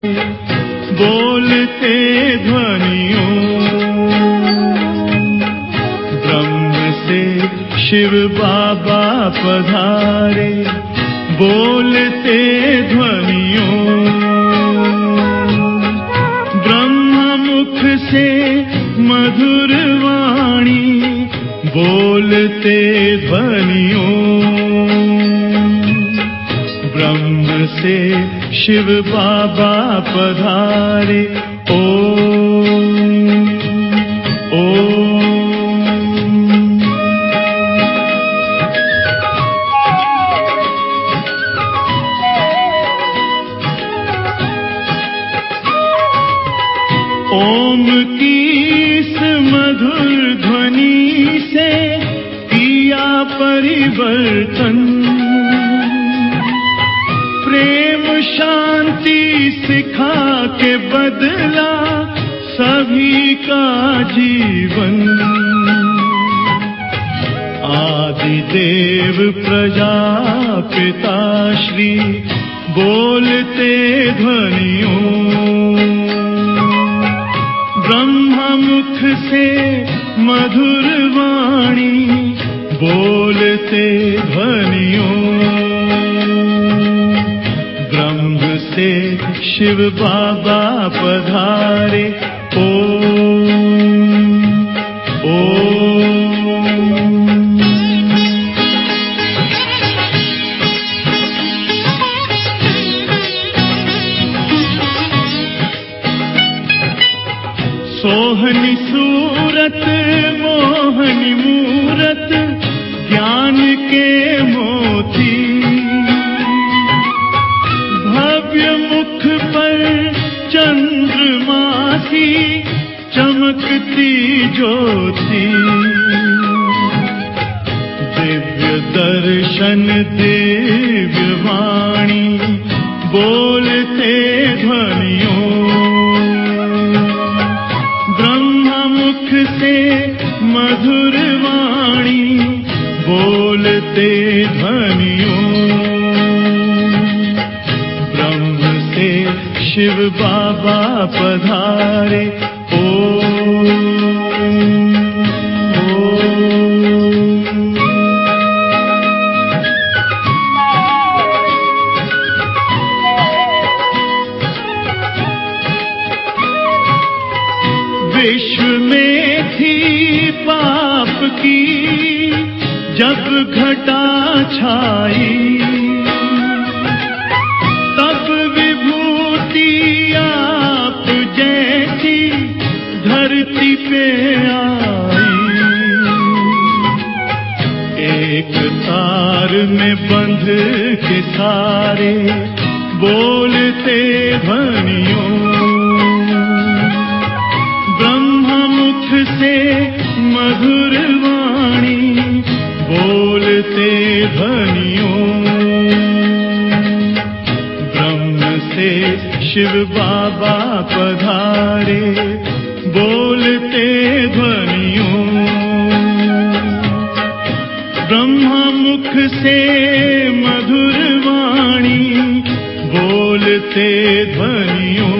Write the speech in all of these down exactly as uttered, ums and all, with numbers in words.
बोलते ध्वनियों, ब्रह्म से शिव बाबा पधारे। बोलते ध्वनियों, ब्रह्म मुख से मधुर वाणी। बोलते ध्वनियों, ब्रह्म से शिव बाबा पधारे। ओम ओम। ओम की इस मधुर ध्वनि से किया परिवर्तन। प्रेम शांति सिखा के बदला सभी का जीवन। आदिदेव प्रजापिता श्री बोलते ध्वनियों, ब्रह्ममुख से मधुर वाणी। बोलते ध्वनियों, ब्रह्म से शिव बाबा पधारे। ओम ओम। सोहनी सूरत मोहनी मूरत ज्ञान के मोती। भव्य मुख पर चंद्रमा सी चमकती ज्योति। दिव्य दर्शन दिव्य वाणी। बोलते ध्वनियों, ब्रह्ममुख से मधुर वाणी। बोलते ध्वनियों, ब्रह्म से शिव बाबा पधारे। ओम ओम। विश्व में थी पाप की जब घटा छाई। तब विभूति आप जैसी धरती पे आई। एक तार में बंध के सारे बोलते ध्वनियों, ब्रह्ममुख से मधुर वाणी। बोलते ध्वनियों, ब्रह्म से शिव बाबा पधारे। बोलते ध्वनियों, ब्रह्ममुख से मधुर वाणी। बोलते ध्वनियों,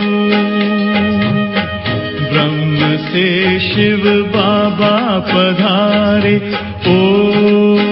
ब्रह्म से शिव बाबा पधारे। ओम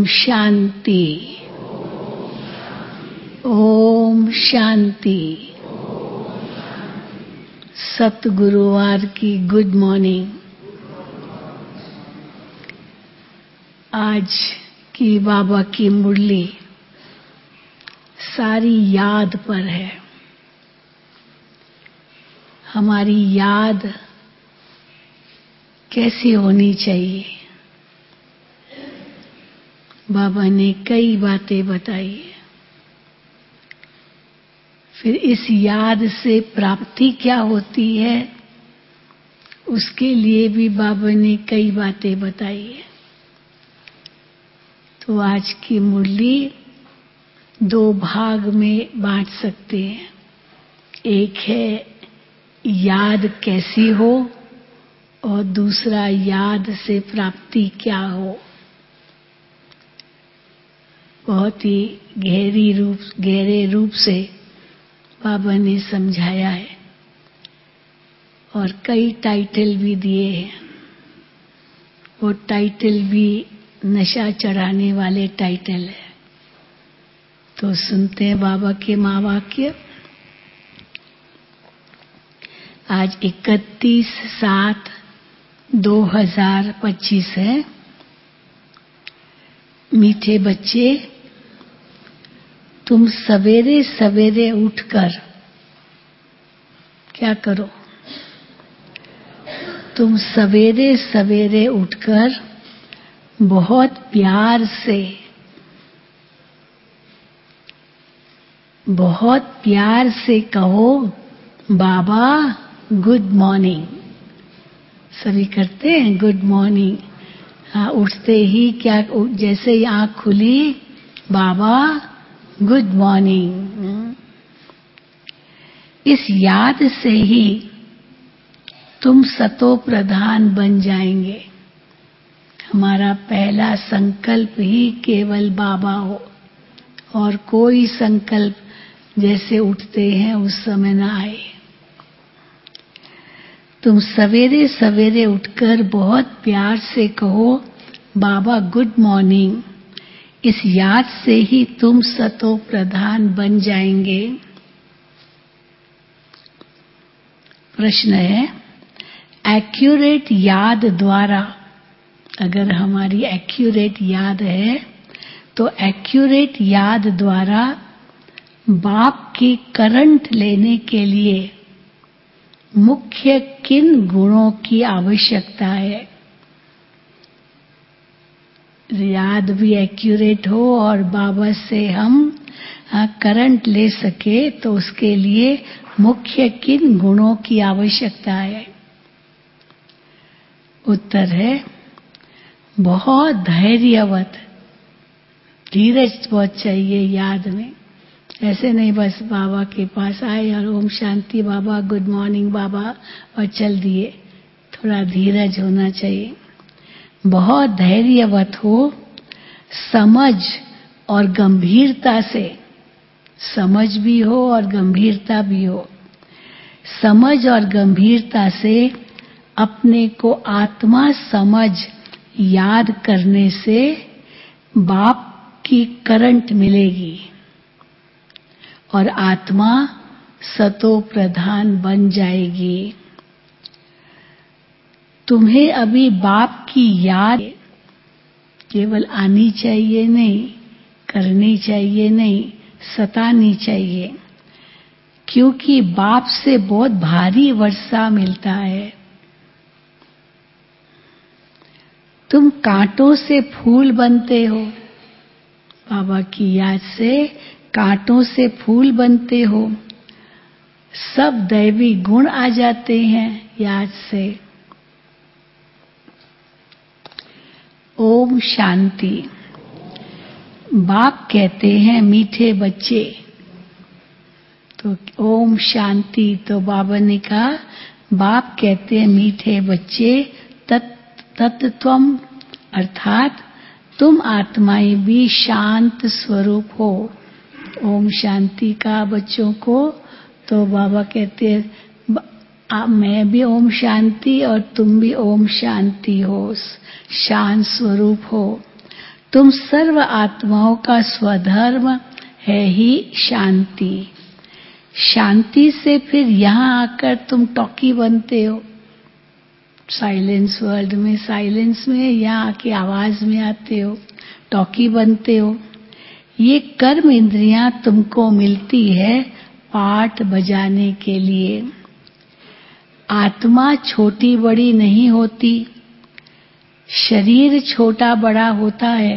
ओम शांति। ओम शांति। सतगुरुवार की गुड मॉर्निंग। आज की बाबा की मुरली सारी याद पर है। हमारी याद कैसी होनी चाहिए, बाबा ने कई बातें बताई। फिर इस याद से प्राप्ति क्या होती है, उसके लिए भी बाबा ने कई बातें बताई है। तो आज की मुरली दो भाग में बांट सकते हैं। एक है याद कैसी हो और दूसरा याद से प्राप्ति क्या हो। बहुत ही गहरी रूप गहरे रूप से बाबा ने समझाया है और कई टाइटल भी दिए हैं। वो टाइटल भी नशा चढ़ाने वाले टाइटल है। तो सुनते हैं बाबा के महावाक्य। आज इकतीस सात दो हजार पच्चीस है। मीठे बच्चे, तुम सवेरे सवेरे उठकर क्या करो? तुम सवेरे सवेरे उठकर बहुत प्यार से बहुत प्यार से कहो, बाबा गुड मॉर्निंग। सभी करते हैं गुड मॉर्निंग। हाँ, उठते ही क्या, जैसे ही आँख खुली, बाबा गुड मॉर्निंग। इस याद से ही तुम सतो प्रधान बन जाएंगे। हमारा पहला संकल्प ही केवल बाबा हो और कोई संकल्प जैसे उठते हैं उस समय ना आए। तुम सवेरे सवेरे उठकर बहुत प्यार से कहो, बाबा गुड मॉर्निंग। इस याद से ही तुम सतो प्रधान बन जाएंगे। प्रश्न है, एक्यूरेट याद द्वारा, अगर हमारी एक्यूरेट याद है तो एक्यूरेट याद द्वारा बाप की करंट लेने के लिए मुख्य किन गुणों की आवश्यकता है? याद भी एक्यूरेट हो और बाबा से हम करंट ले सके तो उसके लिए मुख्य किन गुणों की आवश्यकता है? उत्तर है, बहुत धैर्यवत, धीरज बहुत चाहिए याद में। ऐसे नहीं बस बाबा के पास आए और ओम शांति बाबा गुड मॉर्निंग बाबा और चल दिए। थोड़ा धीरज होना चाहिए। बहुत धैर्यवत हो, समझ और गंभीरता से, समझ भी हो और गंभीरता भी हो। समझ और गंभीरता से अपने को आत्मा समझ याद करने से बाप की करंट मिलेगी और आत्मा सतो प्रधान बन जाएगी। तुम्हें अभी बाप की याद केवल आनी चाहिए नहीं, करनी चाहिए नहीं, सतानी चाहिए, क्योंकि बाप से बहुत भारी वर्षा मिलता है। तुम कांटों से फूल बनते हो, बाबा की याद से कांटों से फूल बनते हो। सब दैवी गुण आ जाते हैं याद से। ओम शांति। बाप कहते हैं मीठे बच्चे, तो ओम शांति। तो बाबा ने कहा, बाप कहते हैं मीठे बच्चे, तत्त्वम अर्थात तुम आत्माएं भी शांत स्वरूप हो। ओम शांति का बच्चों को, तो बाबा कहते हैं मैं भी ओम शांति और तुम भी ओम शांति हो, शांत स्वरूप हो। तुम सर्व आत्माओं का स्वधर्म है ही शांति। शांति से फिर यहाँ आकर तुम टॉकी बनते हो, साइलेंस वर्ल्ड में, साइलेंस में यहाँ आके आवाज में आते हो, टॉकी बनते हो। ये कर्म इंद्रियां तुमको मिलती है पाठ बजाने के लिए। आत्मा छोटी बड़ी नहीं होती, शरीर छोटा बड़ा होता है।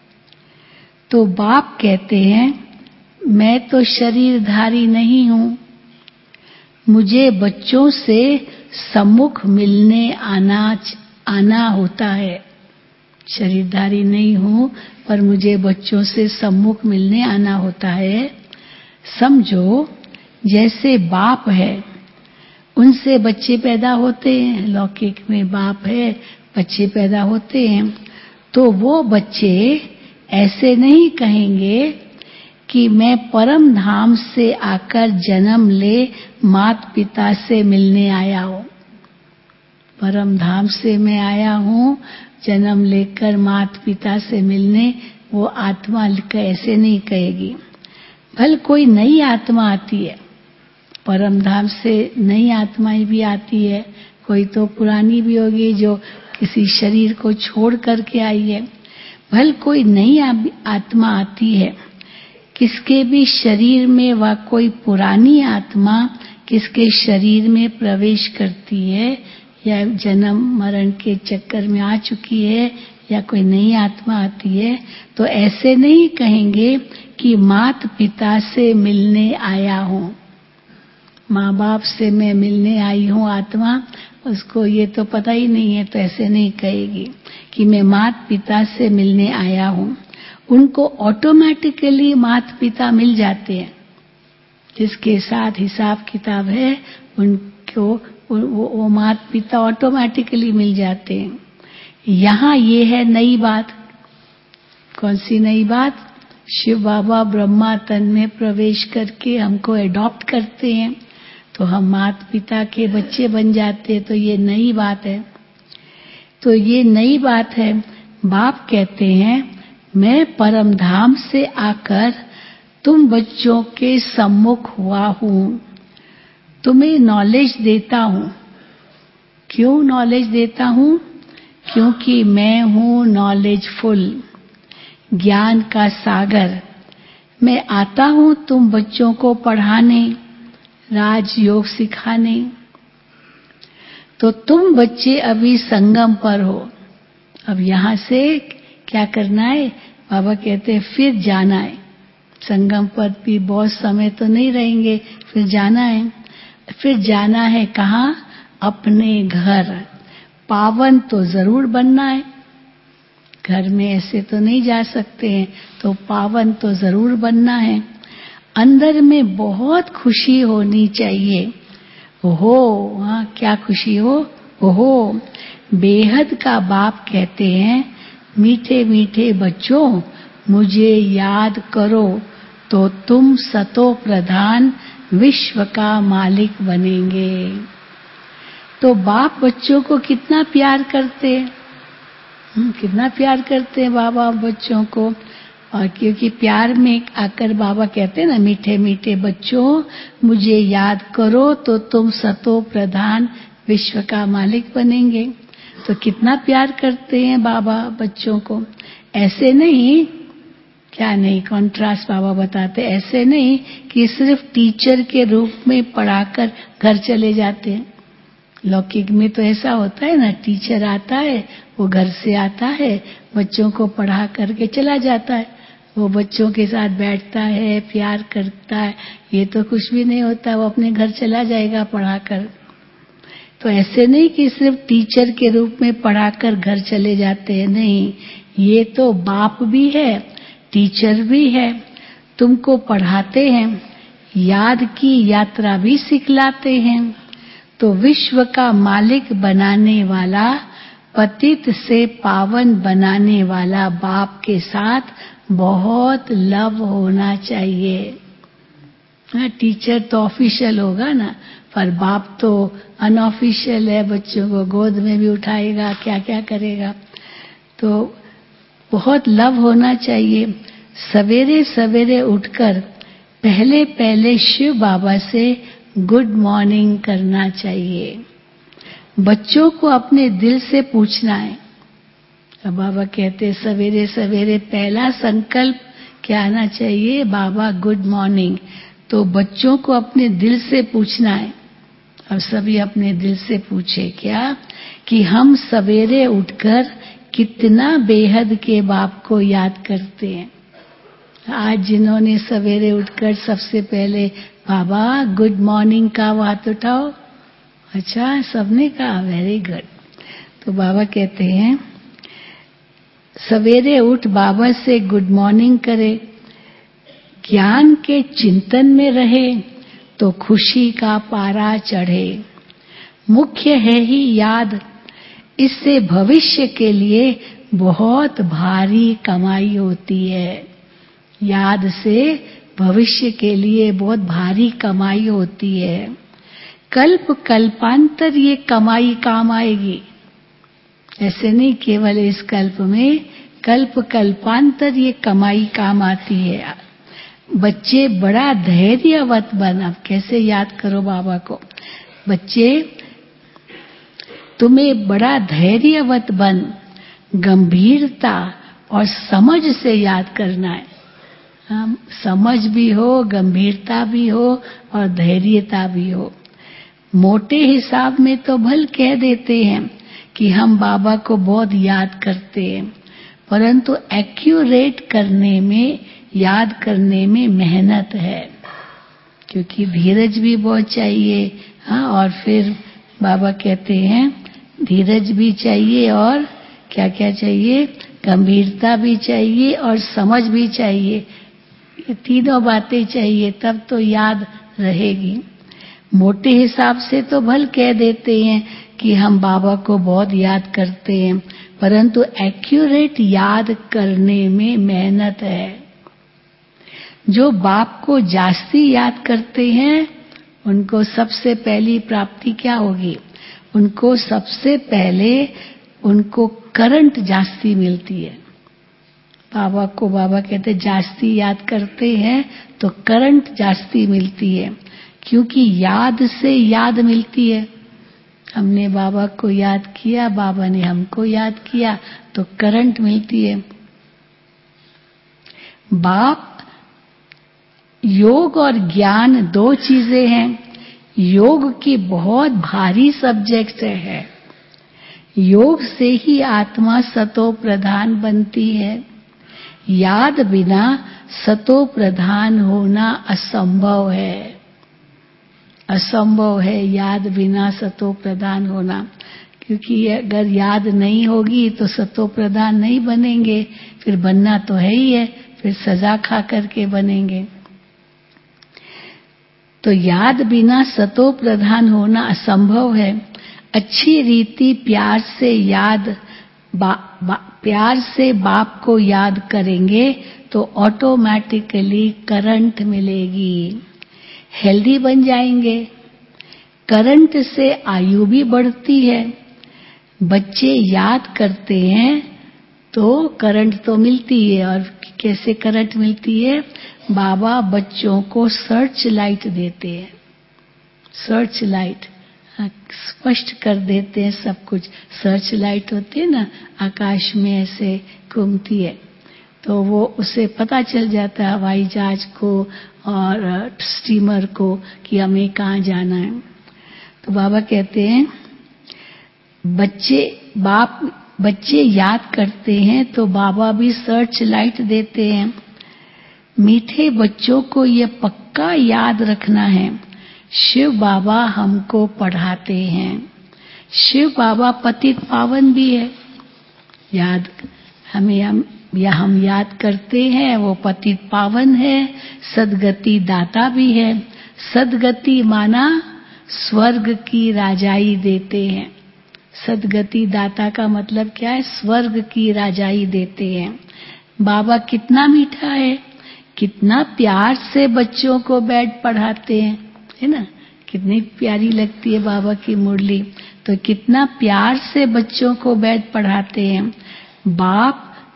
तो बाप कहते हैं मैं तो शरीरधारी नहीं हूं, मुझे बच्चों से सम्मुख मिलने आना आना होता है। शरीरधारी नहीं हूं पर मुझे बच्चों से सम्मुख मिलने आना होता है। समझो जैसे बाप है, उनसे बच्चे पैदा होते हैं, लौकिक में बाप है, बच्चे पैदा होते हैं। तो वो बच्चे ऐसे नहीं कहेंगे कि मैं परम धाम से आकर जन्म ले माता पिता से मिलने आया हूँ। परम धाम से मैं आया हूँ जन्म लेकर माता पिता से मिलने, वो आत्मा ऐसे नहीं कहेगी। भले कोई नई आत्मा आती है, परम धाम से नई आत्माएं भी आती है, कोई तो पुरानी भी होगी जो किसी शरीर को छोड़ करके आई है। भले कोई नई आत्मा आती है, किसके भी शरीर में वह कोई पुरानी आत्मा किसके शरीर में प्रवेश करती है या जन्म मरण के चक्कर में आ चुकी है या कोई नई आत्मा आती है, तो ऐसे नहीं कहेंगे कि माता पिता से मिलने आया हूँ, माँ बाप से मैं मिलने आई हूँ आत्मा, उसको ये तो पता ही नहीं है, तो ऐसे नहीं कहेगी कि मैं माता पिता से मिलने आया हूँ। उनको ऑटोमेटिकली माता पिता मिल जाते हैं, जिसके साथ हिसाब किताब है उनको वो, वो माता पिता ऑटोमेटिकली मिल जाते हैं। यहाँ ये है नई बात। कौन सी नई बात? शिव बाबा ब्रह्मा तन में प्रवेश करके हमको एडॉप्ट करते हैं, तो हम माता पिता के बच्चे बन जाते हैं। तो ये नई बात है, तो ये नई बात है। बाप कहते हैं मैं परम धाम से आकर तुम बच्चों के सम्मुख हुआ हूँ, तुम्हें नॉलेज देता हूँ। क्यों नॉलेज देता हूँ? क्योंकि मैं हूँ नॉलेजफुल, ज्ञान का सागर। मैं आता हूँ तुम बच्चों को पढ़ाने, राजयोग सिखाने। तो तुम बच्चे अभी संगम पर हो, अब यहाँ से क्या करना है? बाबा कहते हैं फिर जाना है। संगम पर भी बहुत समय तो नहीं रहेंगे, फिर जाना है। फिर जाना है कहाँ? अपने घर। पावन तो जरूर बनना है, घर में ऐसे तो नहीं जा सकते हैं, तो पावन तो जरूर बनना है। अंदर में बहुत खुशी होनी चाहिए। ओहो, हाँ क्या खुशी हो? ओहो, बेहद का बाप कहते हैं मीठे मीठे बच्चों मुझे याद करो तो तुम सतो प्रधान विश्व का मालिक बनेंगे। तो बाप बच्चों को कितना प्यार करते हैं, कितना प्यार करते हैं बाबा बच्चों को। और क्योंकि प्यार में आकर बाबा कहते हैं ना मीठे मीठे बच्चों मुझे याद करो तो तुम सतो प्रधान विश्व का मालिक बनेंगे। तो कितना प्यार करते हैं बाबा बच्चों को। ऐसे नहीं, क्या नहीं, कॉन्ट्रास्ट बाबा बताते, ऐसे नहीं कि सिर्फ टीचर के रूप में पढ़ाकर घर चले जाते हैं। लौकिक में तो ऐसा होता है ना, टीचर आता है, वो घर से आता है, बच्चों को पढ़ा करके चला जाता है, वो बच्चों के साथ बैठता है, प्यार करता है। ये तो कुछ भी नहीं होता, वो अपने घर चला जाएगा पढ़ाकर। तो ऐसे नहीं कि सिर्फ टीचर के रूप में पढ़ाकर घर चले जाते हैं, नहीं, ये तो बाप भी है, टीचर भी है, तुमको पढ़ाते हैं, याद की यात्रा भी सिखलाते हैं। तो विश्व का मालिक बनाने वाला, पतित से पावन बनाने वाला बाप के साथ बहुत लव होना चाहिए। हाँ, टीचर तो ऑफिशियल होगा ना, पर बाप तो अनऑफिशियल है, बच्चों को गोद में भी उठाएगा, क्या क्या करेगा। तो बहुत लव होना चाहिए। सवेरे सवेरे उठकर पहले पहले शिव बाबा से गुड मॉर्निंग करना चाहिए। बच्चों को अपने दिल से पूछना है। अब बाबा कहते हैं सवेरे सवेरे पहला संकल्प क्या आना चाहिए, बाबा गुड मॉर्निंग। तो बच्चों को अपने दिल से पूछना है। अब सभी अपने दिल से पूछे क्या कि हम सवेरे उठकर कितना बेहद के बाप को याद करते हैं। आज जिन्होंने सवेरे उठकर सबसे पहले बाबा गुड मॉर्निंग का हाथ उठाओ। अच्छा, सबने कहा, वेरी गुड। तो बाबा कहते हैं सवेरे उठ बाबा से गुड मॉर्निंग करे, ज्ञान के चिंतन में रहे तो खुशी का पारा चढ़े। मुख्य है ही याद, इससे भविष्य के लिए बहुत भारी कमाई होती है। याद से भविष्य के लिए बहुत भारी कमाई होती है। कल्प कल्पांतर ये कमाई काम आएगी। ऐसे नहीं केवल इस कल्प में, कल्प कल्पांतर ये कमाई काम आती है। बच्चे बड़ा धैर्यवत बन। अब कैसे याद करो बाबा को, बच्चे तुम्हें बड़ा धैर्यवत बन, गंभीरता और समझ से याद करना है। हम समझ भी हो, गंभीरता भी हो और धैर्यता भी हो। मोटे हिसाब में तो भल कह देते हैं कि हम बाबा को बहुत याद करते हैं, परंतु एक्यूरेट करने में, याद करने में मेहनत है, क्योंकि धीरज भी बहुत चाहिए। हाँ, और फिर बाबा कहते हैं धीरज भी चाहिए और क्या क्या चाहिए, गंभीरता भी चाहिए और समझ भी चाहिए। ये तीनों बातें चाहिए, तब तो याद रहेगी। मोटे हिसाब से तो भल कह देते हैं कि हम बाबा को बहुत याद करते हैं, परंतु एक्यूरेट याद करने में मेहनत है। जो बाप को जास्ती याद करते हैं उनको सबसे पहली प्राप्ति क्या होगी, उनको सबसे पहले उनको करंट जास्ती मिलती है। बाबा को बाबा कहते जास्ती याद करते हैं तो करंट जास्ती मिलती है, क्योंकि याद से याद मिलती है। हमने बाबा को याद किया, बाबा ने हमको याद किया, तो करंट मिलती है। बाप, योग और ज्ञान दो चीजें हैं। योग की बहुत भारी सब्जेक्ट है। योग से ही आत्मा सतो प्रधान बनती है। याद बिना सतो प्रधान होना असंभव है। असंभव है याद बिना सतो प्रधान होना, क्योंकि अगर याद नहीं होगी तो सतो प्रधान नहीं बनेंगे। फिर बनना तो है ही है, फिर सजा खा करके बनेंगे। तो याद बिना सतो प्रधान होना असंभव है। अच्छी रीति प्यार से याद बा, बा, प्यार से बाप को याद करेंगे तो ऑटोमेटिकली करंट मिलेगी, हेल्दी बन जाएंगे। करंट से आयु भी बढ़ती है। बच्चे याद करते हैं तो करंट तो मिलती है। और कैसे करंट मिलती है, बाबा बच्चों को सर्च लाइट देते हैं। सर्च लाइट स्पष्ट कर देते हैं सब कुछ। सर्च लाइट होती है ना, आकाश में ऐसे घूमती है, तो वो उसे पता चल जाता है हवाई जहाज को और स्टीमर को कि हमें कहाँ जाना है। तो बाबा कहते हैं बच्चे बाप बच्चे याद करते हैं तो बाबा भी सर्च लाइट देते हैं। मीठे बच्चों को ये पक्का याद रखना है, शिव बाबा हमको पढ़ाते हैं। शिव बाबा पतित पावन भी है। याद हमें हम या हम याद करते हैं, वो पतित पावन है, सदगति दाता भी है। सदगति माना स्वर्ग की राजाई देते हैं। सदगति दाता का मतलब क्या है, स्वर्ग की राजाई देते हैं। बाबा कितना मीठा है, कितना प्यार से बच्चों को बैठ पढ़ाते हैं, है ना। कितनी प्यारी लगती है बाबा की मुरली, तो कितना प्यार से बच्चों को बैठ पढ़ाते हैं। बाप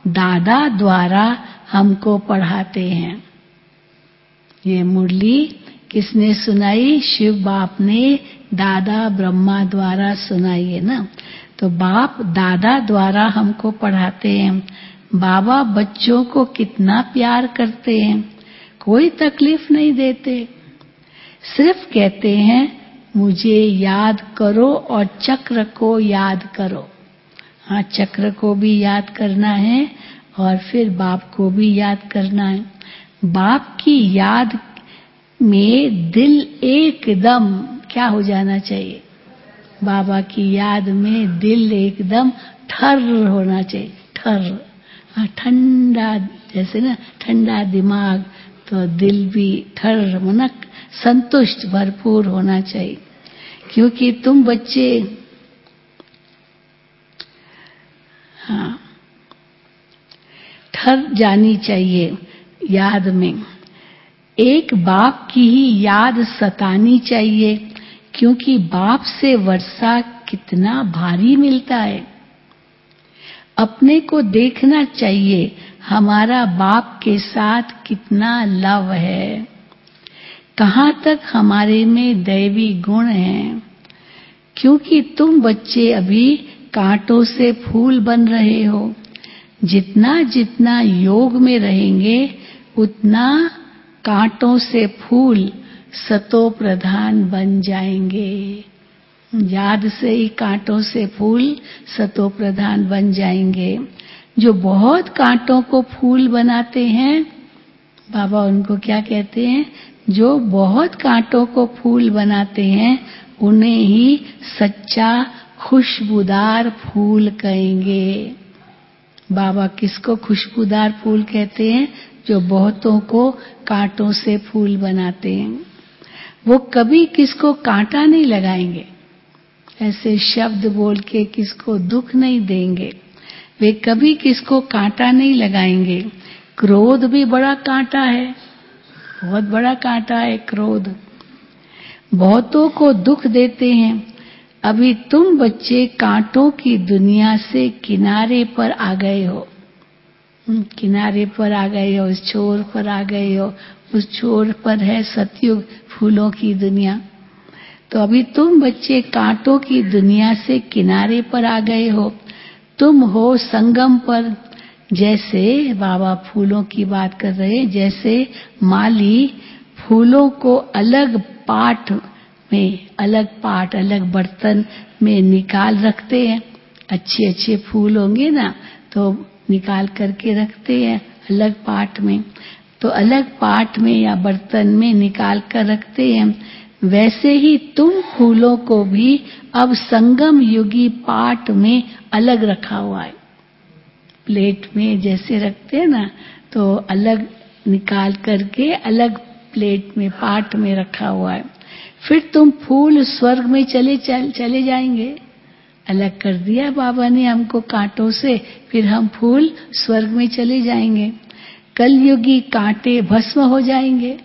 दादा द्वारा हमको पढ़ाते हैं। ये मुरली किसने सुनाई? शिव बाप ने दादा ब्रह्मा द्वारा सुनाई है ना। तो बाप दादा द्वारा हमको पढ़ाते हैं। बाबा बच्चों को कितना प्यार करते हैं, कोई तकलीफ नहीं देते, सिर्फ कहते हैं मुझे याद करो और चक्र को याद करो। हाँ, चक्र को भी याद करना है और फिर बाप को भी याद करना है। बाप की याद में दिल एकदम क्या हो जाना चाहिए? बाबा की याद में दिल एकदम ठर होना चाहिए, ठर। हाँ, ठंडा, जैसे ना ठंडा दिमाग, तो दिल भी ठर, मनक संतुष्ट भरपूर होना चाहिए। क्योंकि तुम बच्चे, हाँ, ठर जानी चाहिए याद में। एक बाप की ही याद सतानी चाहिए, क्योंकि बाप से वर्षा कितना भारी मिलता है। अपने को देखना चाहिए हमारा बाप के साथ कितना लव है, कहाँ तक हमारे में दैवी गुण हैं। क्योंकि तुम बच्चे अभी कांटों से फूल बन रहे हो। जितना जितना योग में रहेंगे उतना कांटों से फूल सतो प्रधान बन जाएंगे। याद से ही कांटों से फूल सतो प्रधान बन जाएंगे। जो बहुत कांटों को फूल बनाते हैं, बाबा उनको क्या कहते हैं? जो बहुत कांटों को फूल बनाते हैं उन्हें ही सच्चा खुशबूदार फूल कहेंगे। बाबा किसको खुशबूदार फूल कहते हैं? जो बहुतों को कांटों से फूल बनाते हैं। वो कभी किसको कांटा नहीं लगाएंगे, ऐसे शब्द बोल के किसको दुख नहीं देंगे। वे कभी किसको कांटा नहीं लगाएंगे। क्रोध भी बड़ा कांटा है, बहुत बड़ा कांटा है क्रोध। बहुतों को दुख देते हैं। अभी तुम बच्चे कांटों की दुनिया से किनारे पर आ गए हो, किनारे पर आ गए हो, उस छोर पर आ गए हो। उस छोर पर है सतयुग, फूलों की दुनिया। तो अभी तुम बच्चे कांटों की दुनिया से किनारे पर आ गए हो। तुम हो संगम पर। जैसे बाबा फूलों की बात कर रहे हैं, जैसे माली फूलों को अलग पाट में, अलग पाट, अलग बर्तन में निकाल रखते हैं। अच्छे अच्छे फूल होंगे ना तो निकाल करके रखते हैं अलग पाट में। तो अलग पाट में या बर्तन में निकाल कर रखते हैं। वैसे ही तुम फूलों को भी अब संगम युगी पाट में अलग रखा हुआ है। प्लेट में जैसे रखते हैं ना, तो अलग निकाल करके अलग प्लेट में, पाट में रखा हुआ है। फिर तुम फूल स्वर्ग में चले चल, चले जाएंगे। अलग कर दिया बाबा ने हमको कांटों से, फिर हम फूल स्वर्ग में चले जाएंगे। कलयुगी कांटे भस्म हो जाएंगे।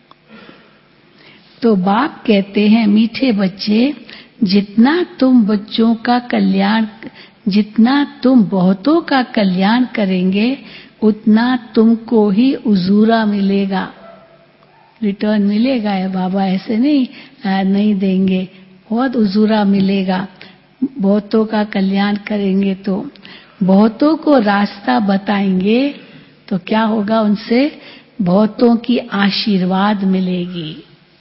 तो बाप कहते हैं मीठे बच्चे, जितना तुम बच्चों का कल्याण, जितना तुम बहुतों का कल्याण करेंगे उतना तुमको ही उजूरा मिलेगा, रिटर्न मिलेगा। है बाबा ऐसे नहीं आ, नहीं देंगे, बहुत उजूरा मिलेगा। बहुतों का कल्याण करेंगे तो बहुतों को रास्ता बताएंगे तो क्या होगा? उनसे बहुतों की आशीर्वाद मिलेगी।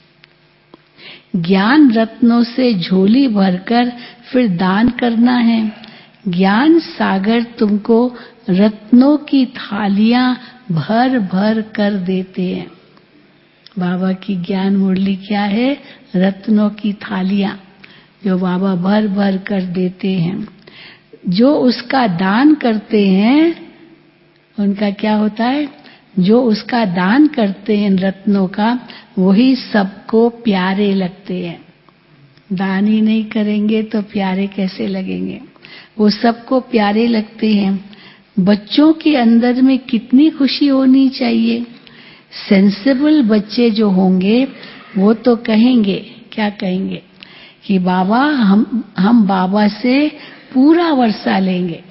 ज्ञान रत्नों से झोली भरकर फिर दान करना है। ज्ञान सागर तुमको रत्नों की थालियां भर भर कर देते हैं। बाबा की ज्ञान मुरली क्या है? रत्नों की थालियां जो बाबा भर भर कर देते हैं। जो उसका दान करते हैं उनका क्या होता है? जो उसका दान करते हैं रत्नों का, वही सबको प्यारे लगते हैं। दान ही नहीं करेंगे तो प्यारे कैसे लगेंगे? वो सबको प्यारे लगते हैं। बच्चों के अंदर में कितनी खुशी होनी चाहिए। सेंसिबल बच्चे जो होंगे वो तो कहेंगे, क्या कहेंगे? कि बाबा हम हम बाबा से पूरा वर्षा लेंगे,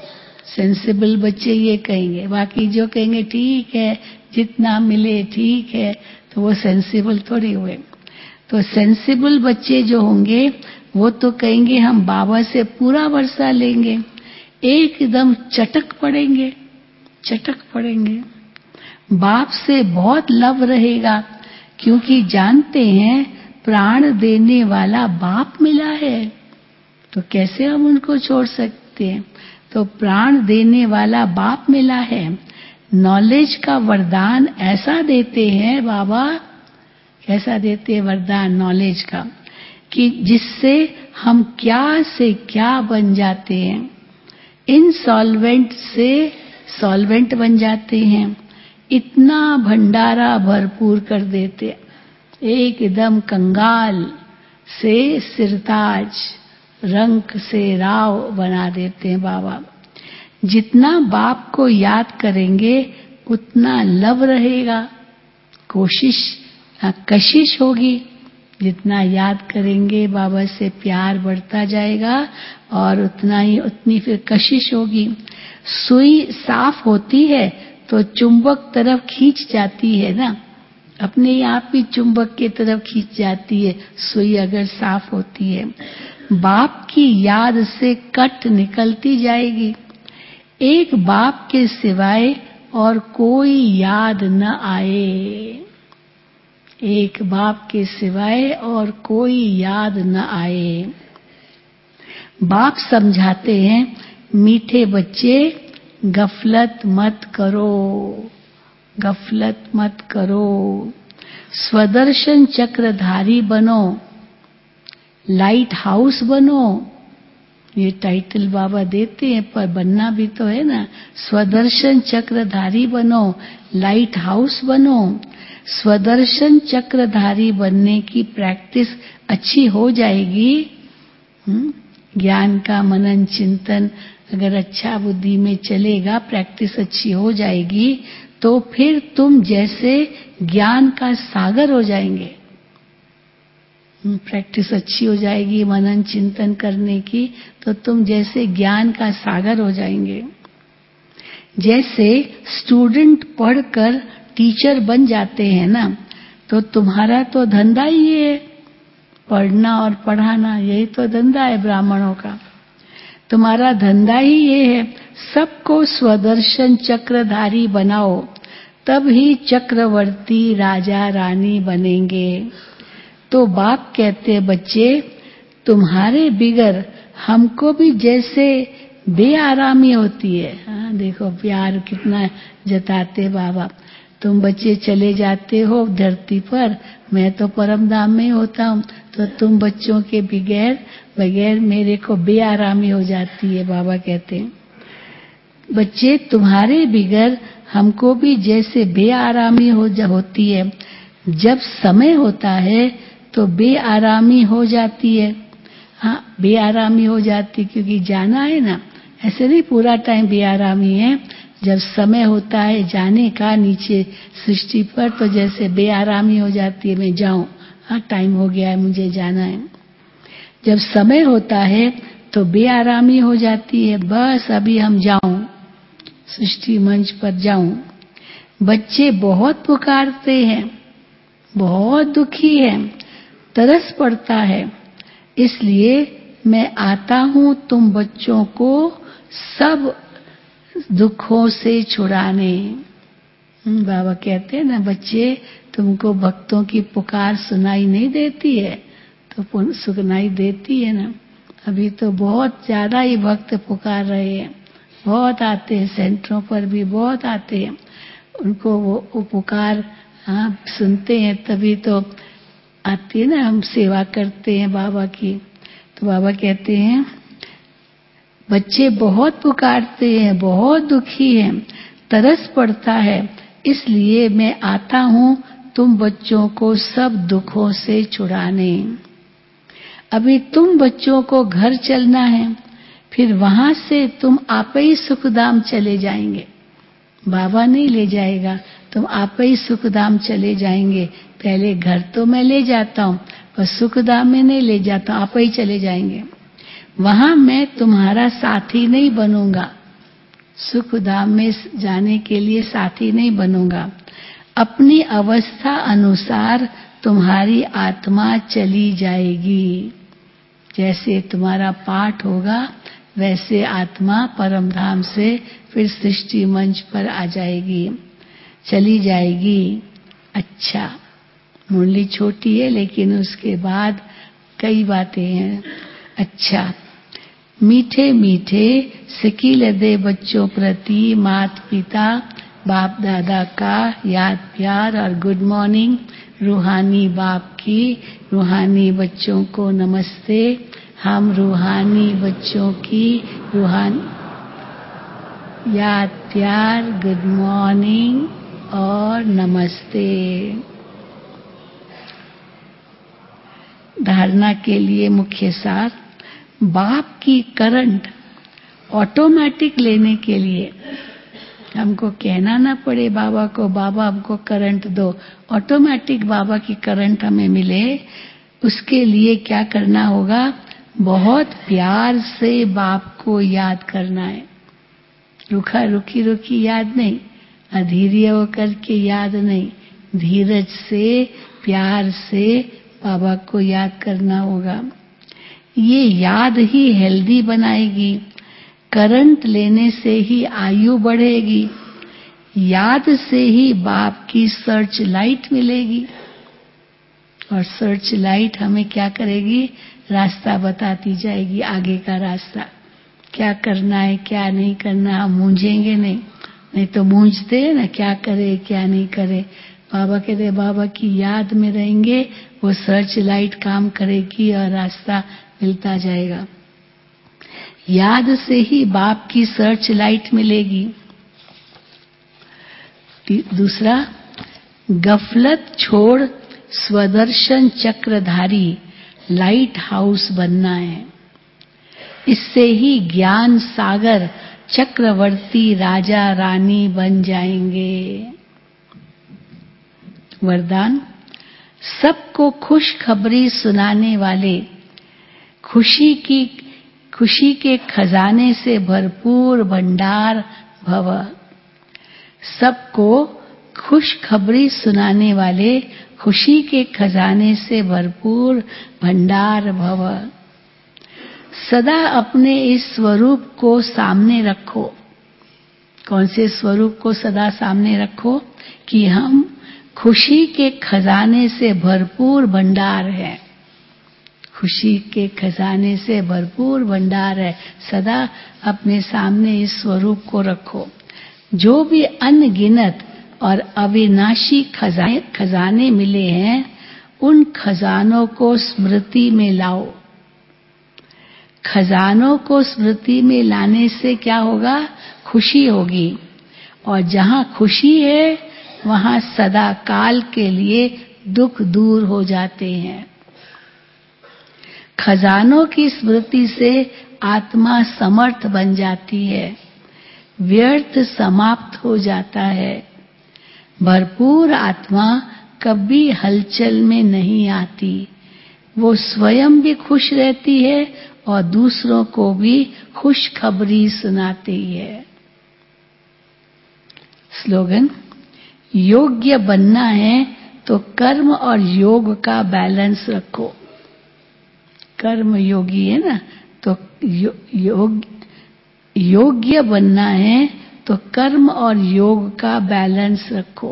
सेंसिबल बच्चे ये कहेंगे, बाकी जो कहेंगे ठीक है जितना मिले ठीक है, तो वो सेंसिबल थोड़ी हुए। तो सेंसिबल बच्चे जो होंगे वो तो कहेंगे हम बाबा से पूरा वर्षा लेंगे, एकदम चटक पड़ेंगे, चटक पड़ेंगे। बाप से बहुत लव रहेगा क्योंकि जानते हैं प्राण देने वाला बाप मिला है, तो कैसे हम उनको छोड़ सकते हैं। तो प्राण देने वाला बाप मिला है। नॉलेज का वरदान ऐसा देते हैं बाबा, कैसा देते हैं वरदान नॉलेज का, कि जिससे हम क्या से क्या बन जाते हैं। इनसॉल्वेंट से सॉल्वेंट बन जाते हैं, इतना भंडारा भरपूर कर देते, एकदम कंगाल से सिरताज, रंक से राव बना देते हैं बाबा। जितना बाप को याद करेंगे उतना लव रहेगा, कोशिश कशिश होगी। जितना याद करेंगे बाबा से प्यार बढ़ता जाएगा और उतना ही उतनी फिर कशिश होगी। सुई साफ होती है तो चुंबक तरफ खींच जाती है ना, अपने आप ही चुंबक की तरफ खींच जाती है सुई अगर साफ होती है। बाप की याद से कट निकलती जाएगी, एक बाप के सिवाय और कोई याद न आए, एक बाप के सिवाय और कोई याद न आए। बाप समझाते हैं मीठे बच्चे गफलत मत करो, गफलत मत करो, स्वदर्शन चक्रधारी बनो, लाइट हाउस बनो। ये टाइटल बाबा देते हैं पर बनना भी तो है ना। स्वदर्शन चक्रधारी बनो, लाइट हाउस बनो। स्वदर्शन चक्रधारी बनने की प्रैक्टिस अच्छी हो जाएगी, ज्ञान का मनन चिंतन अगर अच्छा बुद्धि में चलेगा, प्रैक्टिस अच्छी हो जाएगी, तो फिर तुम जैसे ज्ञान का सागर हो जाएंगे। प्रैक्टिस अच्छी हो जाएगी मनन चिंतन करने की, तो तुम जैसे ज्ञान का सागर हो जाएंगे। जैसे स्टूडेंट पढ़कर टीचर बन जाते हैं ना, तो तुम्हारा तो धंधा ही है पढ़ना और पढ़ाना, यही तो धंधा है ब्राह्मणों का। तुम्हारा धंधा ही ये है, सबको स्वदर्शन चक्रधारी बनाओ, तब ही चक्रवर्ती राजा रानी बनेंगे। तो बाप कहते बच्चे तुम्हारे बिगर हमको भी जैसे बेआरामी होती है। हाँ देखो प्यार कितना जताते बाबा। तुम बच्चे चले जाते हो धरती पर, मैं तो परम धाम में होता हूँ, तो तुम बच्चों के बगैर बगैर मेरे को बेआरामी हो जाती है। बाबा कहते हैं बच्चे तुम्हारे बिगर हमको भी जैसे बेआरामी हो होती है। जब समय होता है तो बेआरामी हो जाती है। हाँ बेआरामी हो जाती क्योंकि जाना है ना, ऐसे नहीं पूरा टाइम बेआरामी है। जब समय होता है जाने का नीचे सृष्टि पर, तो जैसे बेआरामी हो जाती है, मैं जाऊं, हाँ टाइम हो गया है मुझे जाना है। जब समय होता है तो बेआरामी हो जाती है, बस अभी हम जाऊं, सृष्टि मंच पर जाऊं। बच्चे बहुत पुकारते हैं, बहुत दुखी है, तरस पड़ता है, इसलिए मैं आता हूं तुम बच्चों को सब दुखों से छुड़ाने। बाबा कहते हैं ना बच्चे तुमको भक्तों की पुकार सुनाई नहीं देती है, तो सुनाई देती है ना। अभी तो बहुत ज्यादा ही भक्त पुकार रहे हैं, बहुत आते हैं, सेंटरों पर भी बहुत आते हैं, उनको वो, वो पुकार हाँ सुनते हैं तभी तो आती है ना। हम सेवा करते हैं बाबा की, तो बाबा कहते हैं बच्चे बहुत पुकारते हैं, बहुत दुखी हैं, तरस पड़ता है, इसलिए मैं आता हूं तुम बच्चों को सब दुखों से छुड़ाने। अभी तुम बच्चों को घर चलना है, फिर वहां से तुम आप ही सुखधाम चले जाएंगे, बाबा नहीं ले जाएगा, तुम आप ही सुखधाम चले जाएंगे। पहले घर तो मैं ले जाता हूँ पर सुखधाम में नहीं ले जाता, आप ही चले जाएंगे। वहां मैं तुम्हारा साथी नहीं बनूंगा, सुख धाम में जाने के लिए साथी नहीं बनूंगा। अपनी अवस्था अनुसार तुम्हारी आत्मा चली जाएगी। जैसे तुम्हारा पाठ होगा वैसे आत्मा परम धाम से फिर सृष्टि मंच पर आ जाएगी, चली जाएगी। अच्छा, मुरली छोटी है लेकिन उसके बाद कई बातें हैं। अच्छा, मीठे मीठे सिकील दे बच्चों प्रति माता पिता बाप दादा का याद प्यार और गुड मॉर्निंग। रूहानी बाप की रूहानी बच्चों को नमस्ते। हम रूहानी बच्चों की रूहानी याद प्यार गुड मॉर्निंग और नमस्ते। धारणा के लिए मुख्य सार, बाप की करंट ऑटोमेटिक लेने के लिए हमको कहना ना पड़े बाबा को, बाबा हमको करंट दो, ऑटोमेटिक बाबा की करंट हमें मिले, उसके लिए क्या करना होगा? बहुत प्यार से बाप को याद करना है। रुखा रुखी रुखी याद नहीं, अधीर्य होकर के याद नहीं, धीरज से प्यार से बाबा को याद करना होगा। ये याद ही हेल्दी बनाएगी। करंट लेने से ही आयु बढ़ेगी, याद से ही बाप की सर्च लाइट मिलेगी और सर्च लाइट हमें क्या करेगी? रास्ता बताती जाएगी, आगे का रास्ता क्या करना है क्या नहीं करना। हम मूंझेंगे नहीं, नहीं तो मूंझते हैं ना, क्या करे क्या नहीं करे। बाबा कहते बाबा की याद में रहेंगे, वो सर्च लाइट काम करेगी और रास्ता मिलता जाएगा। याद से ही बाप की सर्च लाइट मिलेगी। दूसरा, गफलत छोड़ स्वदर्शन चक्रधारी लाइट हाउस बनना है। इससे ही ज्ञान सागर चक्रवर्ती राजा रानी बन जाएंगे। वरदान, सबको खुशखबरी सुनाने वाले, खुशी की खुशी के खजाने से भरपूर भंडार भव। सबको खुशखबरी सुनाने वाले, खुशी के खजाने से भरपूर भंडार भव। सदा अपने इस स्वरूप को सामने रखो। कौन से स्वरूप को सदा सामने रखो? कि हम खुशी के खजाने से भरपूर भंडार है। खुशी के खजाने से भरपूर भंडार है। सदा अपने सामने इस स्वरूप को रखो। जो भी अनगिनत और अविनाशी खजाने खजाने मिले हैं, उन खजानों को स्मृति में लाओ। खजानों को स्मृति में लाने से क्या होगा? खुशी होगी, और जहां खुशी है वहां सदा काल के लिए दुख दूर हो जाते हैं। खजानों की स्मृति से आत्मा समर्थ बन जाती है, व्यर्थ समाप्त हो जाता है। भरपूर आत्मा कभी हलचल में नहीं आती, वो स्वयं भी खुश रहती है और दूसरों को भी खुशखबरी सुनाती है। स्लोगन, योग्य बनना है तो कर्म और योग का बैलेंस रखो। कर्म योगी है ना, तो यो, योग योग्य बनना है तो कर्म और योग का बैलेंस रखो।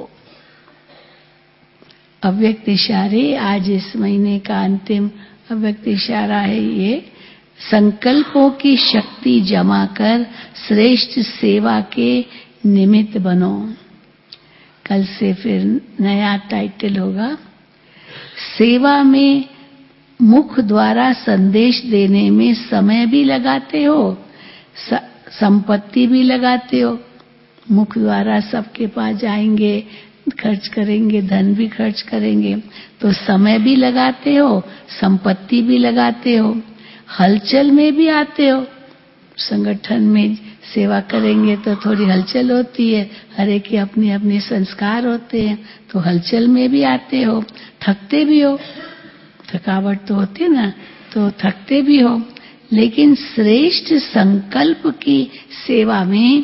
अव्यक्त इशारे, आज इस महीने का अंतिम अव्यक्त इशारा है ये। संकल्पों की शक्ति जमा कर श्रेष्ठ सेवा के निमित्त बनो। कल से फिर नया टाइटल होगा। सेवा में मुख द्वारा संदेश देने में समय भी लगाते हो, संपत्ति भी लगाते हो। मुख द्वारा सबके पास जाएंगे, खर्च करेंगे, धन भी खर्च करेंगे, तो समय भी लगाते हो, संपत्ति भी लगाते हो, हलचल में भी आते हो। संगठन में सेवा करेंगे तो थोड़ी हलचल होती है, हर एक के अपने अपने संस्कार होते हैं, तो हलचल में भी आते हो, थकते भी हो, थकावट तो होती है ना, तो थकते भी हो। लेकिन श्रेष्ठ संकल्प की सेवा में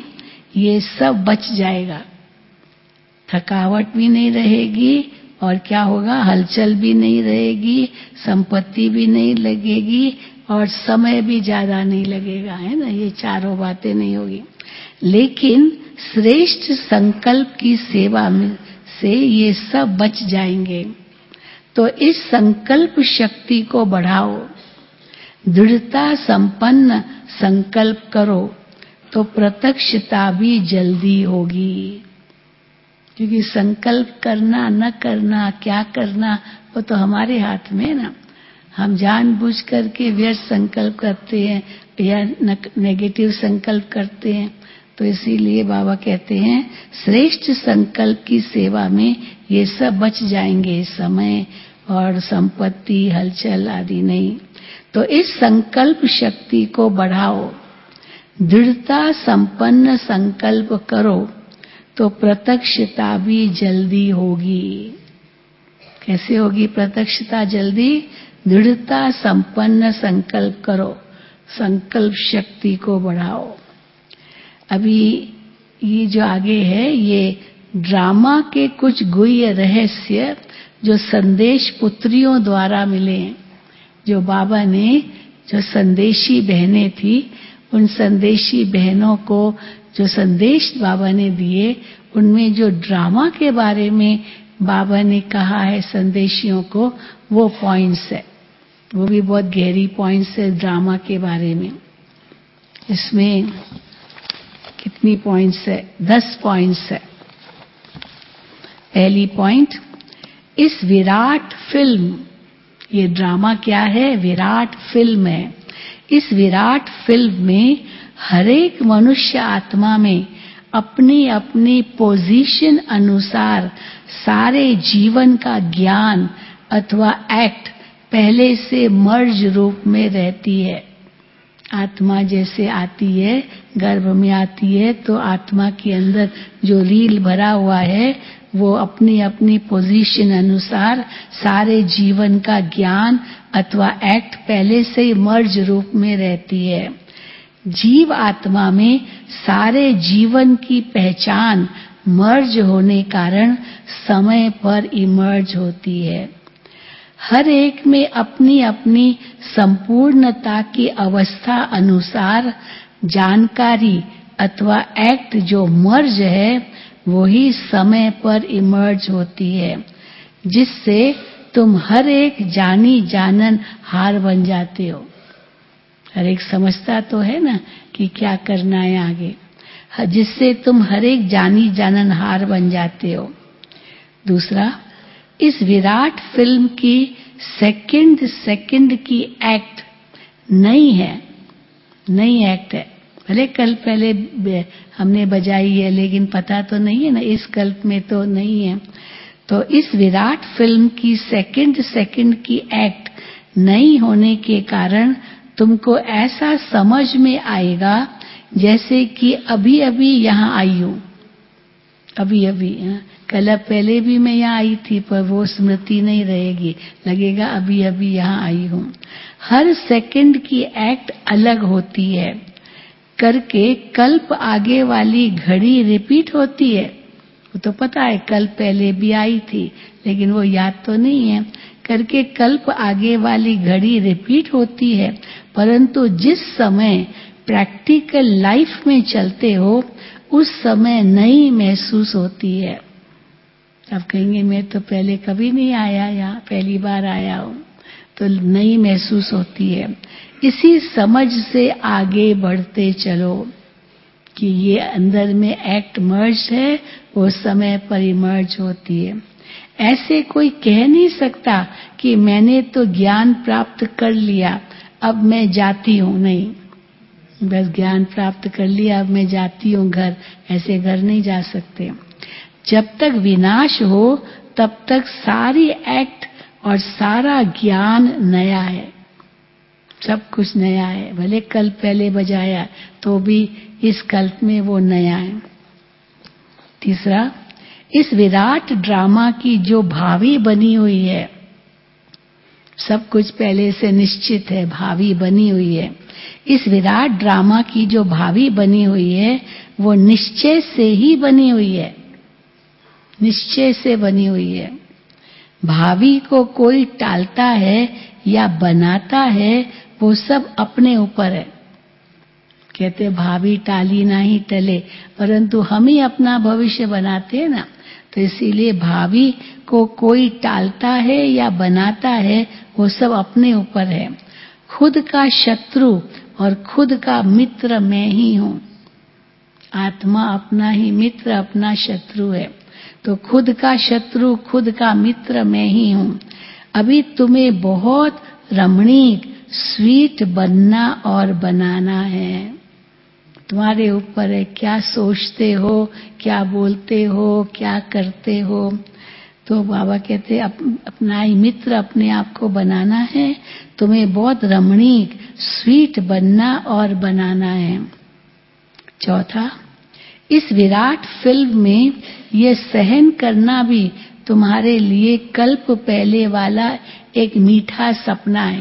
ये सब बच जाएगा। थकावट भी नहीं रहेगी और क्या होगा, हलचल भी नहीं रहेगी, संपत्ति भी नहीं लगेगी और समय भी ज्यादा नहीं लगेगा, है ना। ये चारों बातें नहीं होगी। लेकिन श्रेष्ठ संकल्प की सेवा में से ये सब बच जाएंगे। तो इस संकल्प शक्ति को बढ़ाओ, दृढ़ता संपन्न संकल्प करो तो प्रत्यक्षता भी जल्दी होगी। क्योंकि संकल्प करना न करना, क्या करना, वो तो हमारे हाथ में है ना। हम जानबूझ करके व्यर्थ संकल्प करते हैं या नेगेटिव संकल्प करते हैं। तो इसीलिए बाबा कहते हैं श्रेष्ठ संकल्प की सेवा में ये सब बच जाएंगे, समय और संपत्ति, हलचल आदि नहीं। तो इस संकल्प शक्ति को बढ़ाओ, दृढ़ता संपन्न संकल्प करो तो प्रत्यक्षता भी जल्दी होगी। कैसे होगी प्रत्यक्षता जल्दी? दृढ़ता संपन्न संकल्प करो, संकल्प शक्ति को बढ़ाओ। अभी ये जो आगे है ये ड्रामा के कुछ गुह्य रहस्य जो संदेश पुत्रियों द्वारा मिले, जो बाबा ने, जो संदेशी बहनें थी, उन संदेशी बहनों को जो संदेश बाबा ने दिए, उनमें जो ड्रामा के बारे में बाबा ने कहा है संदेशियों को, वो पॉइंट्स है। वो भी बहुत गहरी पॉइंट्स है ड्रामा के बारे में। इसमें कितनी पॉइंट्स है? दस पॉइंट्स है। पहली पॉइंट, इस विराट फिल्म, ये ड्रामा क्या है? विराट फिल्म है। इस विराट फिल्म में हरेक मनुष्य आत्मा में अपनी अपनी पोजीशन अनुसार सारे जीवन का ज्ञान अथवा एक्ट पहले से मर्ज रूप में रहती है। आत्मा जैसे आती है, गर्भ में आती है, तो आत्मा के अंदर जो रील भरा हुआ है वो अपनी अपनी पोजीशन अनुसार सारे जीवन का ज्ञान अथवा एक्ट पहले से ही मर्ज रूप में रहती है। जीव आत्मा में सारे जीवन की पहचान मर्ज होने कारण समय पर इमर्ज होती है। हर एक में अपनी अपनी संपूर्णता की अवस्था अनुसार जानकारी अथवा एक्ट जो मर्ज है वही समय पर इमर्ज होती है, जिससे तुम हर एक जानी जानन हार बन जाते हो। हर एक समझता तो है ना कि क्या करना है आगे, जिससे तुम हर एक जानी जानन हार बन जाते हो। दूसरा, इस विराट फिल्म की सेकंड सेकंड की एक्ट नई है, नई एक्ट है। भले कल पहले हमने बजाई है लेकिन पता तो नहीं है ना, इस कल्प में तो नहीं है। तो इस विराट फिल्म की सेकंड सेकंड की एक्ट नई होने के कारण तुमको ऐसा समझ में आएगा जैसे कि अभी अभी यहाँ आई हूँ, अभी अभी। कल पहले भी मैं यहाँ आई थी पर वो स्मृति नहीं रहेगी, लगेगा अभी अभी यहाँ आई हूँ। हर सेकंड की एक्ट अलग होती है करके कल्प आगे वाली घड़ी रिपीट होती है। वो तो पता है कल पहले भी आई थी लेकिन वो याद तो नहीं है करके कल्प आगे वाली घड़ी रिपीट होती है। परंतु जिस समय प्रैक्टिकल लाइफ में चलते हो उस समय नई महसूस होती है। अब कहेंगे मैं तो पहले कभी नहीं आया यहाँ, पहली बार आया हूँ, तो नई महसूस होती है। इसी समझ से आगे बढ़ते चलो कि ये अंदर में एक्ट मर्ज है, वो समय पर इमर्ज होती है। ऐसे कोई कह नहीं सकता कि मैंने तो ज्ञान प्राप्त कर लिया अब मैं जाती हूँ, नहीं, बस ज्ञान प्राप्त कर लिया अब मैं जाती हूँ घर, ऐसे घर नहीं जा सकते। जब तक विनाश हो तब तक सारी एक्ट और सारा ज्ञान नया है, सब कुछ नया है। भले कल पहले बजाया तो भी इस कल्प में वो नया है। तीसरा, इस विराट ड्रामा की जो भावी बनी हुई है, सब कुछ पहले से निश्चित है, भावी बनी हुई है। इस विराट ड्रामा की जो भावी बनी हुई है वो निश्चय से ही बनी हुई है, निश्चय से बनी हुई है। भावी को कोई टालता है या बनाता है वो सब अपने ऊपर है। कहते भावी टाली नहीं टले, परंतु हम ही अपना भविष्य बनाते हैं ना, तो इसीलिए भावी को कोई टालता है या बनाता है वो सब अपने ऊपर है। खुद का शत्रु और खुद का मित्र मैं ही हूं। आत्मा अपना ही मित्र, अपना शत्रु है। तो खुद का शत्रु, खुद का मित्र मैं ही हूं। अभी तुम्हें बहुत रमणीक, स्वीट बनना और बनाना है। तुम्हारे ऊपर है, क्या सोचते हो, क्या बोलते हो, क्या करते हो। तो बाबा कहते अप, अपना ही मित्र अपने आप को बनाना है, तुम्हें बहुत रमणीक, स्वीट बनना और बनाना है। चौथा, इस विराट फिल्म में ये सहन करना भी तुम्हारे लिए कल्प पहले वाला एक मीठा सपना है।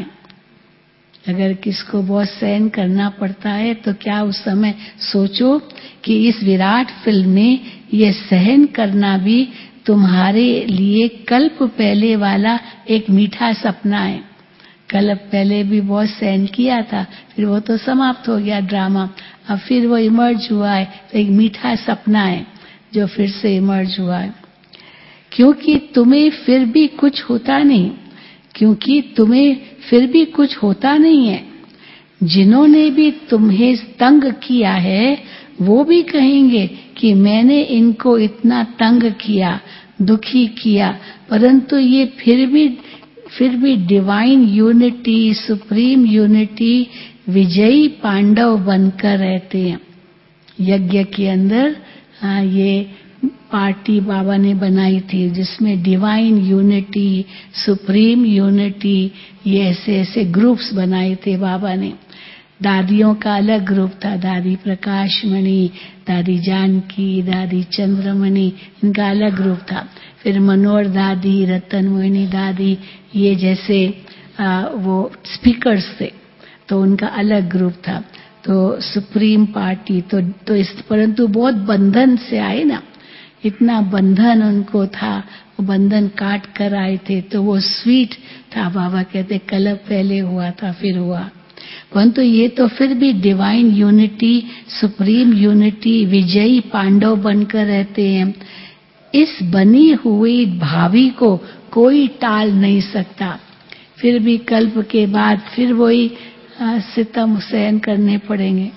अगर किसको बहुत सहन करना पड़ता है तो क्या उस समय सोचो कि इस विराट फिल्म में ये सहन करना भी तुम्हारे लिए कल्प पहले वाला एक मीठा सपना है। कल्प पहले भी बहुत सहन किया था, फिर वो तो समाप्त हो गया ड्रामा, अब फिर वो इमर्ज हुआ है, तो एक मीठा सपना है जो फिर से इमर्ज हुआ है। क्योंकि तुम्हें फिर भी कुछ होता नहीं, क्योंकि तुम्हें फिर भी कुछ होता नहीं है। जिन्होंने भी तुम्हें तंग किया है वो भी कहेंगे कि मैंने इनको इतना तंग किया, दुखी किया, परंतु ये फिर भी फिर भी डिवाइन यूनिटी, सुप्रीम यूनिटी, विजयी पांडव बनकर रहते हैं। यज्ञ के अंदर हाँ, ये पार्टी बाबा ने बनाई थी जिसमें डिवाइन यूनिटी, सुप्रीम यूनिटी, ये ऐसे ऐसे ग्रुप्स बनाए थे बाबा ने। दादियों का अलग ग्रुप था, दादी प्रकाशमणि, दादी जानकी, दादी चंद्रमणि, इनका अलग ग्रुप था। फिर मनोहर दादी, रतन मोहिनी दादी, ये जैसे आ, वो स्पीकर्स थे, तो उनका अलग ग्रुप था। तो सुप्रीम पार्टी तो तो इस परंतु बहुत बंधन से आए ना, इतना बंधन उनको था, वो बंधन काट कर आए थे, तो वो स्वीट था। बाबा कहते कल्प पहले हुआ था फिर हुआ, परंतु ये तो फिर भी डिवाइन यूनिटी, सुप्रीम यूनिटी, विजयी पांडव बनकर रहते हैं। इस बनी हुई भावी को कोई टाल नहीं सकता। फिर भी कल्प के बाद फिर वही सितम सहन करने पड़ेंगे।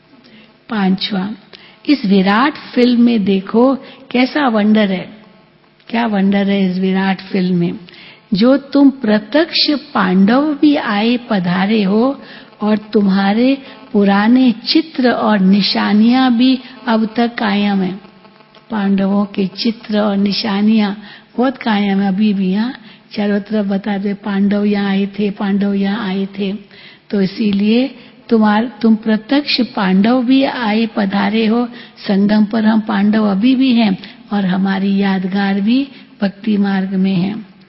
पांचवा, इस विराट फिल्म में देखो कैसा वंडर है, क्या वंडर है इस विराट फिल्म में। जो तुम प्रत्यक्ष पांडव भी आए पधारे हो और तुम्हारे पुराने चित्र और निशानियां भी अब तक कायम है। पांडवों के चित्र और निशानियां बहुत कायम है अभी भी। यहाँ चारों तरफ बता दे पांडव यहाँ आए थे, पांडव यहाँ आए थे। तो इसीलिए तुम्हार तुम प्रत्यक्ष पांडव भी आए पधारे हो। संगम पर हम पांडव अभी भी हैं और हमारी यादगार भी भक्ति मार्ग में है।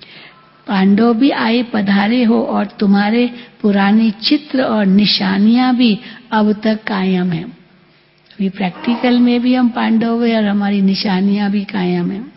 पांडव भी आए पधारे हो और तुम्हारे पुराने चित्र और निशानियां भी अब तक कायम है। अभी प्रैक्टिकल में भी हम पांडव हैं और हमारी निशानियां भी कायम है।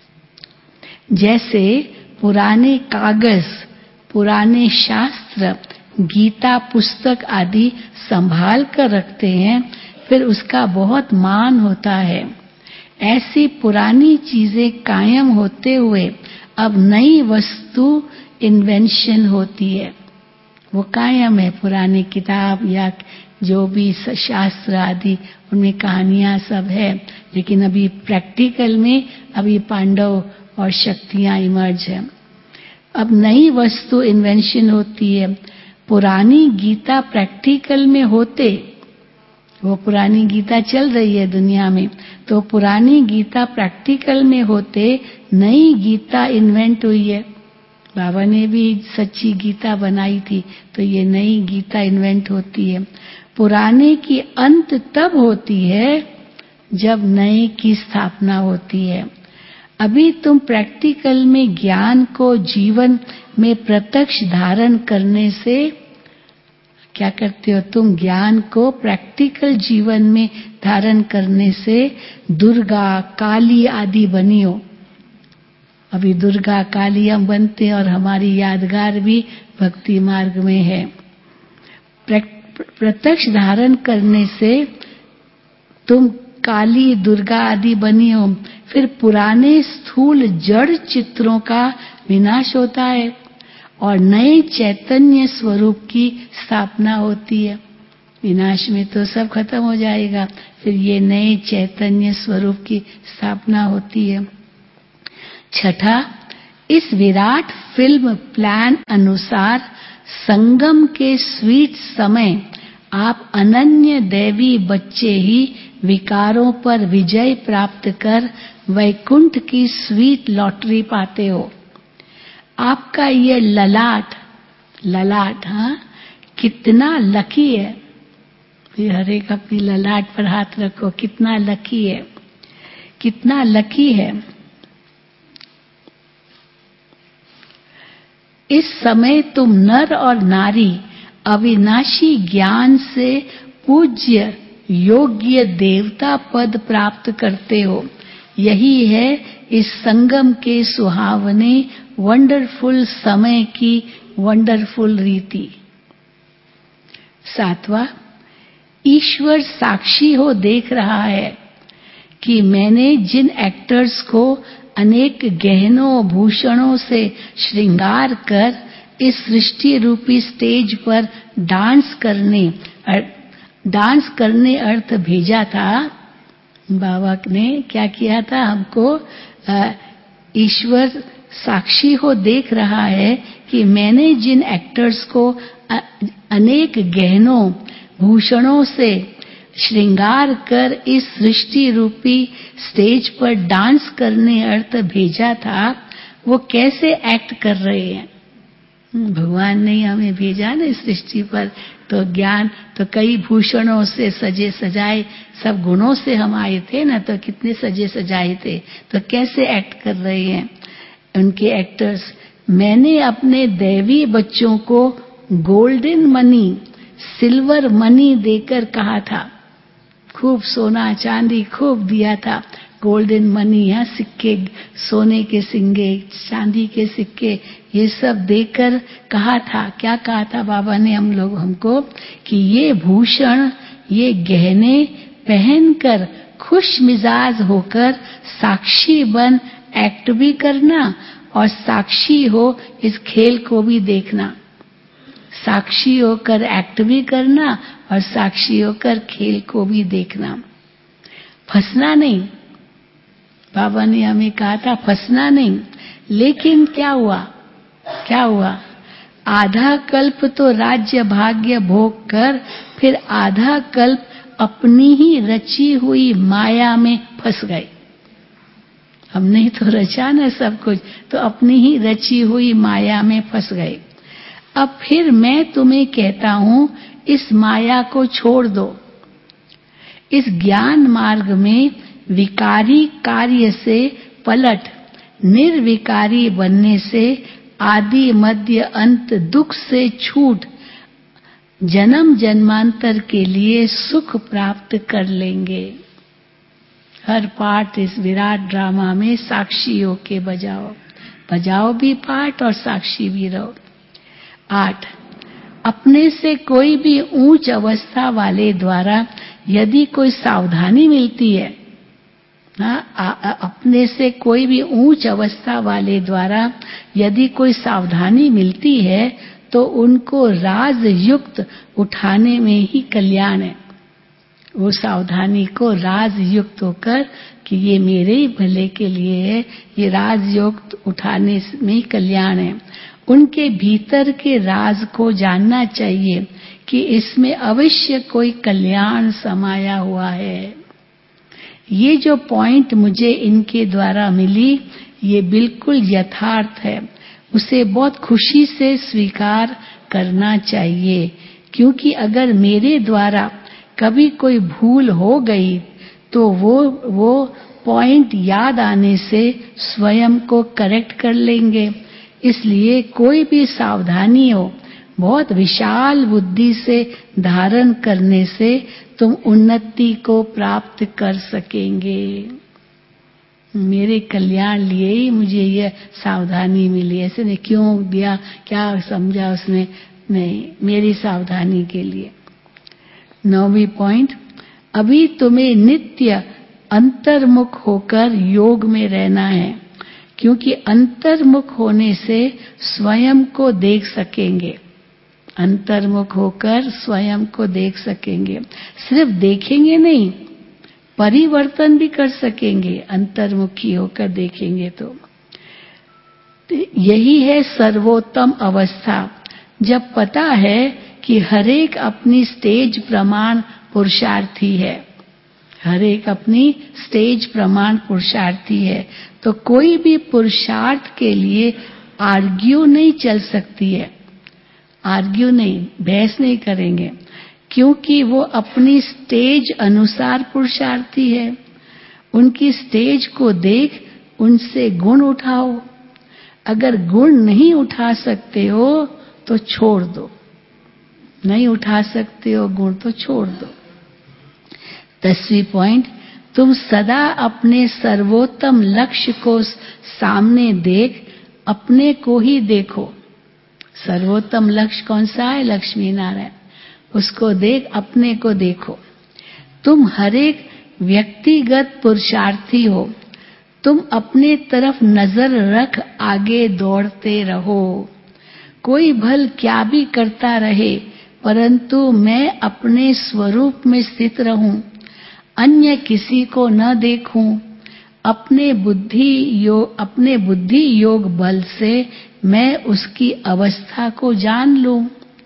जैसे पुराने कागज, पुराने शास्त्र, गीता पुस्तक आदि संभाल कर रखते हैं, फिर उसका बहुत मान होता है। ऐसी पुरानी चीजें कायम होते हुए अब नई वस्तु इन्वेंशन होती है। वो कायम है, पुरानी किताब या जो भी शास्त्र आदि उनमें कहानियां सब है, लेकिन अभी प्रैक्टिकल में अभी पांडव और शक्तियां इमर्ज है। अब नई वस्तु इन्वेंशन होती है। पुरानी गीता प्रैक्टिकल में होते, वो पुरानी गीता चल रही है दुनिया में, तो पुरानी गीता प्रैक्टिकल में होते नई गीता इन्वेंट हुई है। बाबा ने भी सच्ची गीता बनाई थी, तो ये नई गीता इन्वेंट होती है। पुराने की अंत तब होती है जब नए की स्थापना होती है। अभी तुम प्रैक्टिकल में ज्ञान को जीवन में प्रत्यक्ष धारण करने से क्या करते हो तुम? ज्ञान को प्रैक्टिकल जीवन में धारण करने से दुर्गा काली आदि बनी हो। अभी दुर्गा काली हम बनते हैं और हमारी यादगार भी भक्ति मार्ग में है। प्रत्यक्ष धारण करने से तुम काली दुर्गा आदि बनी हो, फिर पुराने स्थूल जड़ चित्रों का विनाश होता है और नए चैतन्य स्वरूप की स्थापना होती है। विनाश में तो सब खत्म हो जाएगा, फिर ये नए चैतन्य स्वरूप की स्थापना होती है। छठा, इस विराट फिल्म प्लान अनुसार संगम के स्वीट समय आप अनन्य दैवी बच्चे ही विकारों पर विजय प्राप्त कर वैकुंठ की स्वीट लॉटरी पाते हो। आपका ये ललाट ललाट हाँ कितना लकी है। फिर हर एक अपनी ललाट पर हाथ रखो, कितना लकी है, कितना लकी है। इस समय तुम नर और नारी अविनाशी ज्ञान से पूज्य योग्य देवता पद प्राप्त करते हो। यही है इस संगम के सुहावने वंडरफुल समय की वंडरफुल रीति। सातवां, ईश्वर साक्षी हो देख रहा है कि मैंने जिन एक्टर्स को अनेक गहनों भूषणों से श्रृंगार कर इस सृष्टि रूपी स्टेज पर डांस करने डांस करने अर्थ भेजा था। बाबा ने क्या किया था? हमको ईश्वर साक्षी हो देख रहा है कि मैंने जिन एक्टर्स को अनेक गहनों भूषणों से श्रृंगार कर इस सृष्टि रूपी स्टेज पर डांस करने अर्थ भेजा था, वो कैसे एक्ट कर रहे हैं। भगवान ने हमें भेजा ना इस सृष्टि पर, तो ज्ञान तो कई भूषणों से सजे सजाए सब गुणों से हम आए थे ना, तो कितने सजे सजाए थे, तो कैसे एक्ट कर रहे हैं उनके एक्टर्स। मैंने अपने दैवी बच्चों को गोल्डन मनी सिल्वर मनी देकर कहा था, खूब सोना चांदी खूब दिया था, गोल्डन मनी है सिक्के, सोने के सिंगे चांदी के सिक्के, ये सब देकर कहा था। क्या कहा था बाबा ने हम लोग हमको कि ये भूषण ये गहने पहनकर खुश मिजाज होकर साक्षी बन एक्ट भी करना और साक्षी हो इस खेल को भी देखना। साक्षी होकर एक्ट भी करना और साक्षी होकर खेल को भी देखना। फंसना नहीं, बाबा ने हमें कहा था फंसना नहीं। लेकिन क्या हुआ क्या हुआ आधा कल्प तो राज्य भाग्य भोग कर फिर आधा कल्प अपनी ही रची हुई माया में फंस गए। हमने तो रचा ना सब कुछ, तो अपनी ही रची हुई माया में फंस गए। अब फिर मैं तुम्हें कहता हूं इस माया को छोड़ दो। इस ज्ञान मार्ग में विकारी कार्य से पलट निर्विकारी बनने से आदि मध्य अंत दुख से छूट जन्म जन्मांतर के लिए सुख प्राप्त कर लेंगे। हर पाठ इस विराट ड्रामा में साक्षी होके बजाओ, बजाओ भी पाठ और साक्षी भी रहो। आठ, अपने से कोई भी ऊंच अवस्था वाले द्वारा यदि कोई सावधानी मिलती है, हाँ, अपने से कोई भी ऊंच अवस्था वाले द्वारा यदि कोई सावधानी मिलती है तो उनको राज युक्त उठाने में ही कल्याण है। वो सावधानी को राज युक्त होकर कि ये मेरे ही भले के लिए है, ये राज युक्त उठाने में ही कल्याण है। उनके भीतर के राज को जानना चाहिए कि इसमें अवश्य कोई कल्याण समाया हुआ है। ये जो पॉइंट मुझे इनके द्वारा मिली ये बिल्कुल यथार्थ है, उसे बहुत खुशी से स्वीकार करना चाहिए। क्योंकि अगर मेरे द्वारा कभी कोई भूल हो गई तो वो वो पॉइंट याद आने से स्वयं को करेक्ट कर लेंगे। इसलिए कोई भी सावधानी हो, बहुत विशाल बुद्धि से धारण करने से तुम उन्नति को प्राप्त कर सकेंगे। मेरे कल्याण लिए ही मुझे यह सावधानी मिली, ऐसे नहीं क्यों दिया, क्या समझा उसने, नहीं, मेरी सावधानी के लिए। नौवीं पॉइंट, अभी तुम्हें नित्य अंतर्मुख होकर योग में रहना है, क्योंकि अंतर्मुख होने से स्वयं को देख सकेंगे। अंतर्मुख होकर स्वयं को देख सकेंगे, सिर्फ देखेंगे नहीं, परिवर्तन भी कर सकेंगे। अंतर्मुखी होकर देखेंगे तो यही है सर्वोत्तम अवस्था, जब पता है कि हरेक अपनी स्टेज प्रमाण पुरुषार्थी है। हरेक अपनी स्टेज प्रमाण पुरुषार्थी है, तो कोई भी पुरुषार्थ के लिए आर्ग्यू नहीं चल सकती है। आर्ग्यू नहीं, बहस नहीं करेंगे, क्योंकि वो अपनी स्टेज अनुसार पुरुषार्थी है। उनकी स्टेज को देख उनसे गुण उठाओ। अगर गुण नहीं उठा सकते हो तो छोड़ दो, नहीं उठा सकते हो गुण तो छोड़ दो। दसवीं पॉइंट, तुम सदा अपने सर्वोत्तम लक्ष्य को सामने देख अपने को ही देखो। सर्वोत्तम लक्ष्य कौन सा है? लक्ष्मी नारायण, उसको देख, अपने को देखो। तुम हरेक व्यक्तिगत पुरुषार्थी हो, तुम अपने तरफ नजर रख आगे दौड़ते रहो। कोई भल क्या भी करता रहे, परंतु मैं अपने स्वरूप में स्थित रहूं, अन्य किसी को न देखूं। अपने बुद्धि योग अपने बुद्धि योग बल से मैं उसकी अवस्था को जान लूं।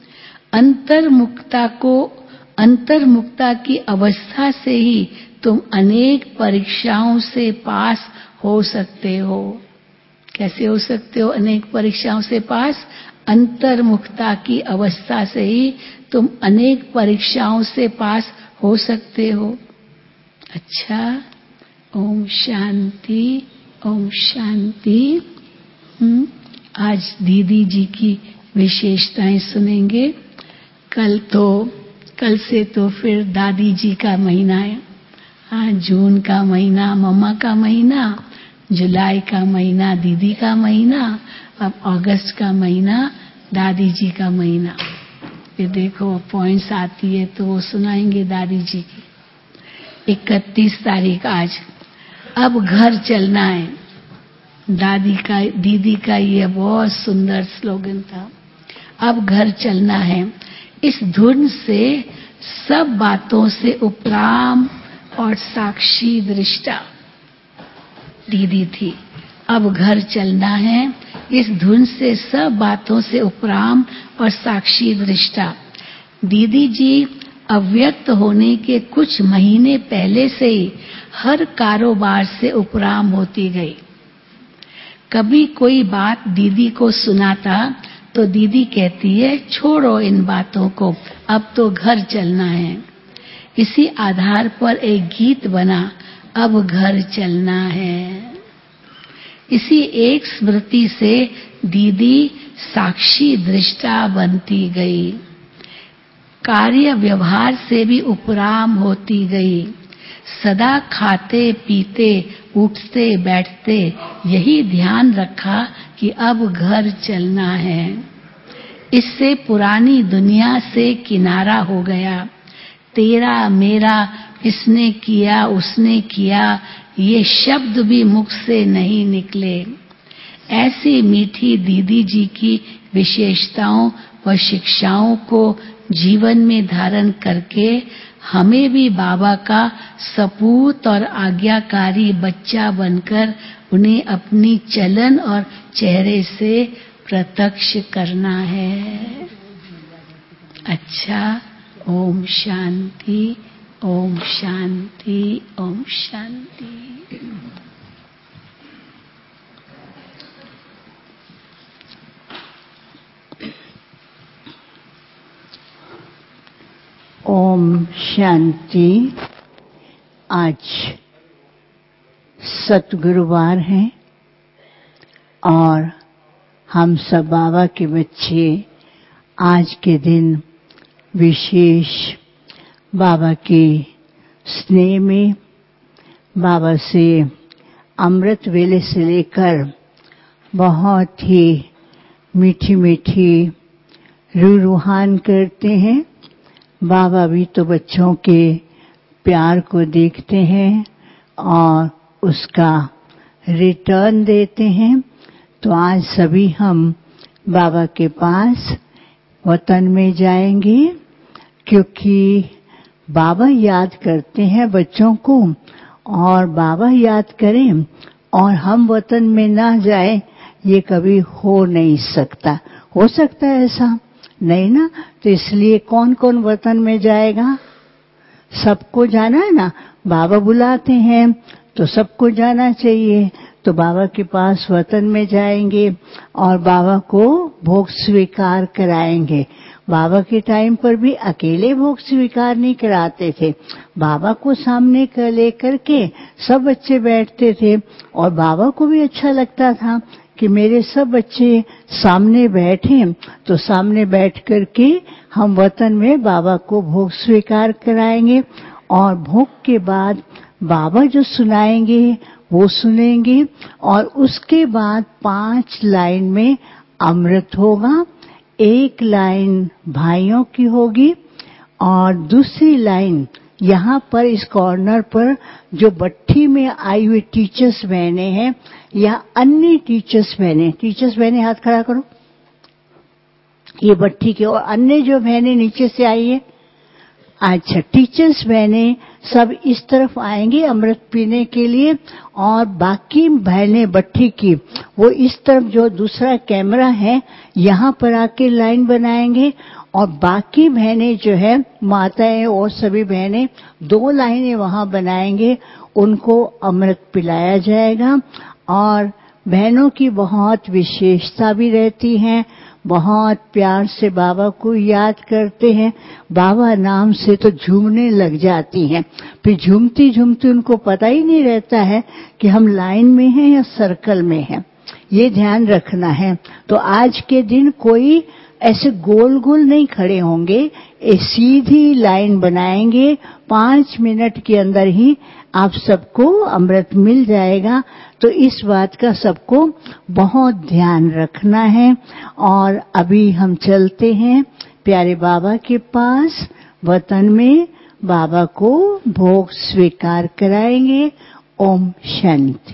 अंतर्मुक्ता को अंतर्मुक्ता की अवस्था से ही तुम अनेक परीक्षाओं से पास हो सकते हो। कैसे हो सकते हो अनेक परीक्षाओं से पास? अंतर्मुक्ता की अवस्था से ही तुम अनेक परीक्षाओं से पास हो सकते हो। अच्छा, ओम शांति, ओम शांति। हम्म आज दीदी जी की विशेषताएं सुनेंगे। कल तो कल से तो फिर दादी जी का महीना है। हाँ, जून का महीना मम्मा का महीना, जुलाई का महीना दीदी का महीना, अब अगस्त का महीना दादी जी का महीना। ये देखो पॉइंट्स आती है तो वो सुनाएंगे दादी जी की। इकतीस तारीख आज। अब घर चलना है। दादी का दीदी का ये बहुत सुंदर स्लोगन था, अब घर चलना है। इस धुन से सब बातों से उपराम और साक्षी दृष्टा दीदी थी। अब घर चलना है, इस धुन से सब बातों से उपराम और साक्षी दृष्टा। दीदी जी अव्यक्त होने के कुछ महीने पहले से ही हर कारोबार से उपराम होती गई। कभी कोई बात दीदी को सुनाता तो दीदी कहती है, छोड़ो इन बातों को, अब तो घर चलना है। इसी आधार पर एक गीत बना, अब घर चलना है। इसी एक स्मृति से दीदी साक्षी दृष्टा बनती गई, कार्य व्यवहार से भी उपराम होती गई। सदा खाते पीते उठते बैठते यही ध्यान रखा कि अब घर चलना है। इससे पुरानी दुनिया से किनारा हो गया। तेरा मेरा, इसने किया उसने किया, ये शब्द भी मुख से नहीं निकले। ऐसी मीठी दीदी जी की विशेषताओं व शिक्षाओं को जीवन में धारण करके हमें भी बाबा का सपूत और आज्ञाकारी बच्चा बनकर उन्हें अपनी चलन और चेहरे से प्रत्यक्ष करना है। अच्छा, ओम शांति, ओम शांति, ओम शांति। ओम शांति। आज सतगुरुवार है और हम सब बाबा के बच्चे आज के दिन विशेष बाबा के स्नेह में बाबा से अमृत वेले से लेकर बहुत ही मीठी मीठी रूहान करते हैं। बाबा भी तो बच्चों के प्यार को देखते हैं और उसका रिटर्न देते हैं। तो आज सभी हम बाबा के पास वतन में जाएंगे, क्योंकि बाबा याद करते हैं बच्चों को, और बाबा याद करें और हम वतन में ना जाए, ये कभी हो नहीं सकता। हो सकता है ऐसा? नहीं ना। तो इसलिए कौन कौन वतन में जाएगा? सबको जाना है ना। बाबा बुलाते हैं तो सबको जाना चाहिए। तो बाबा के पास वतन में जाएंगे और बाबा को भोग स्वीकार कराएंगे। बाबा के टाइम पर भी अकेले भोग स्वीकार नहीं कराते थे, बाबा को सामने कर लेकर के सब बच्चे बैठते थे, और बाबा को भी अच्छा लगता था कि मेरे सब बच्चे सामने बैठे, तो सामने बैठ कर के हम वतन में बाबा को भोग स्वीकार कराएंगे। और भोग के बाद बाबा जो सुनाएंगे वो सुनेंगे, और उसके बाद पांच लाइन में अमृत होगा। एक लाइन भाइयों की होगी और दूसरी लाइन यहाँ पर इस कॉर्नर पर जो बट्ठी में आई हुई टीचर्स बहने हैं या अन्य टीचर्स बहने, टीचर्स बहने हाथ खड़ा करो, ये बट्ठी के, और अन्य जो बहने नीचे से आई है, अच्छा टीचर्स बहने सब इस तरफ आएंगे अमृत पीने के लिए, और बाकी बहनें बट्ठी की वो इस तरफ जो दूसरा कैमरा है यहाँ पर आके लाइन बनाएंगे, और बाकी बहनें जो है माताएं और सभी बहनें दो लाइनें वहां बनाएंगे, उनको अमृत पिलाया जाएगा। और बहनों की बहुत विशेषता भी रहती है, बहुत प्यार से बाबा को याद करते हैं, बाबा नाम से तो झूमने लग जाती हैं, फिर झूमती झूमती उनको पता ही नहीं रहता है कि हम लाइन में हैं या सर्कल में हैं। ये ध्यान रखना है। तो आज के दिन कोई ऐसे गोल गोल नहीं खड़े होंगे, एक सीधी लाइन बनाएंगे, पांच मिनट के अंदर ही आप सबको अमृत मिल जाएगा। तो इस बात का सबको बहुत ध्यान रखना है। और अभी हम चलते हैं प्यारे बाबा के पास, वतन में बाबा को भोग स्वीकार कराएंगे। ओम शांति।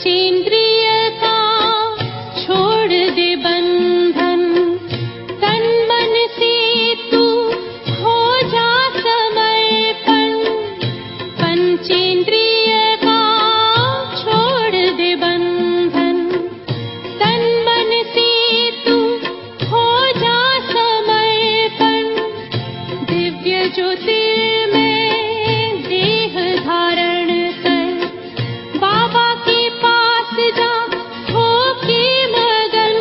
पंचेंद्रिय का छोड़ दे बंधन, तन मन से तू हो जा समर्पण। पंचेंद्रिय का छोड़ दे बंधन, तन मन से तू हो जा समर्पण। दिव्य ज्योतिर्मय देह धारण कर, बाबा के पास जा होके मगन।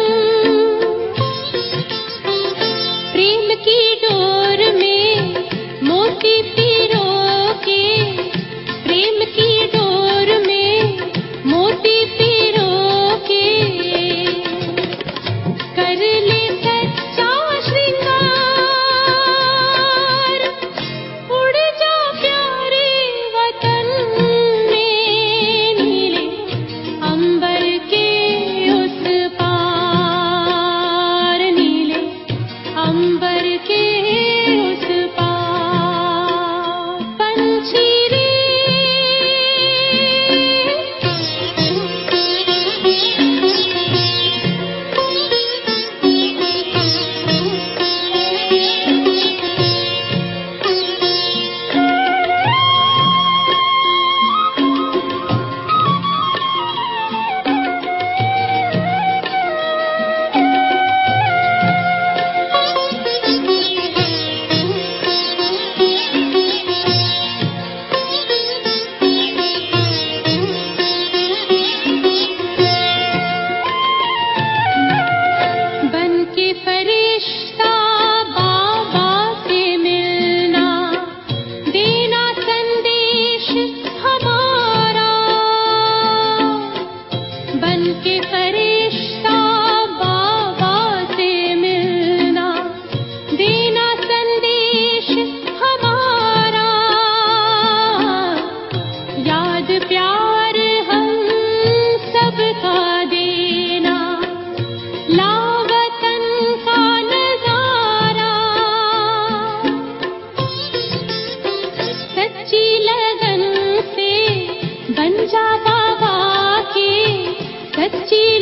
प्रेम की डोर में मोती पिरो के, प्रेम की डोर में मोती पिरो के, कर ले सच्चा श्रृंगार। उड़ जा प्यारे वतन में, नीले अंबर के उस पार, नीले अंबर के उस पार। पंछी रे बन के फरिश्ता बाबा से मिलना, देना संदेश हमारा। बन के फरिश्ता बाबा से मिलना, देना संदेश हमारा। याद प्यार हम सबका देना, लावतन का नजारा। सच्ची लगन से बन जा बाबा के, सच्ची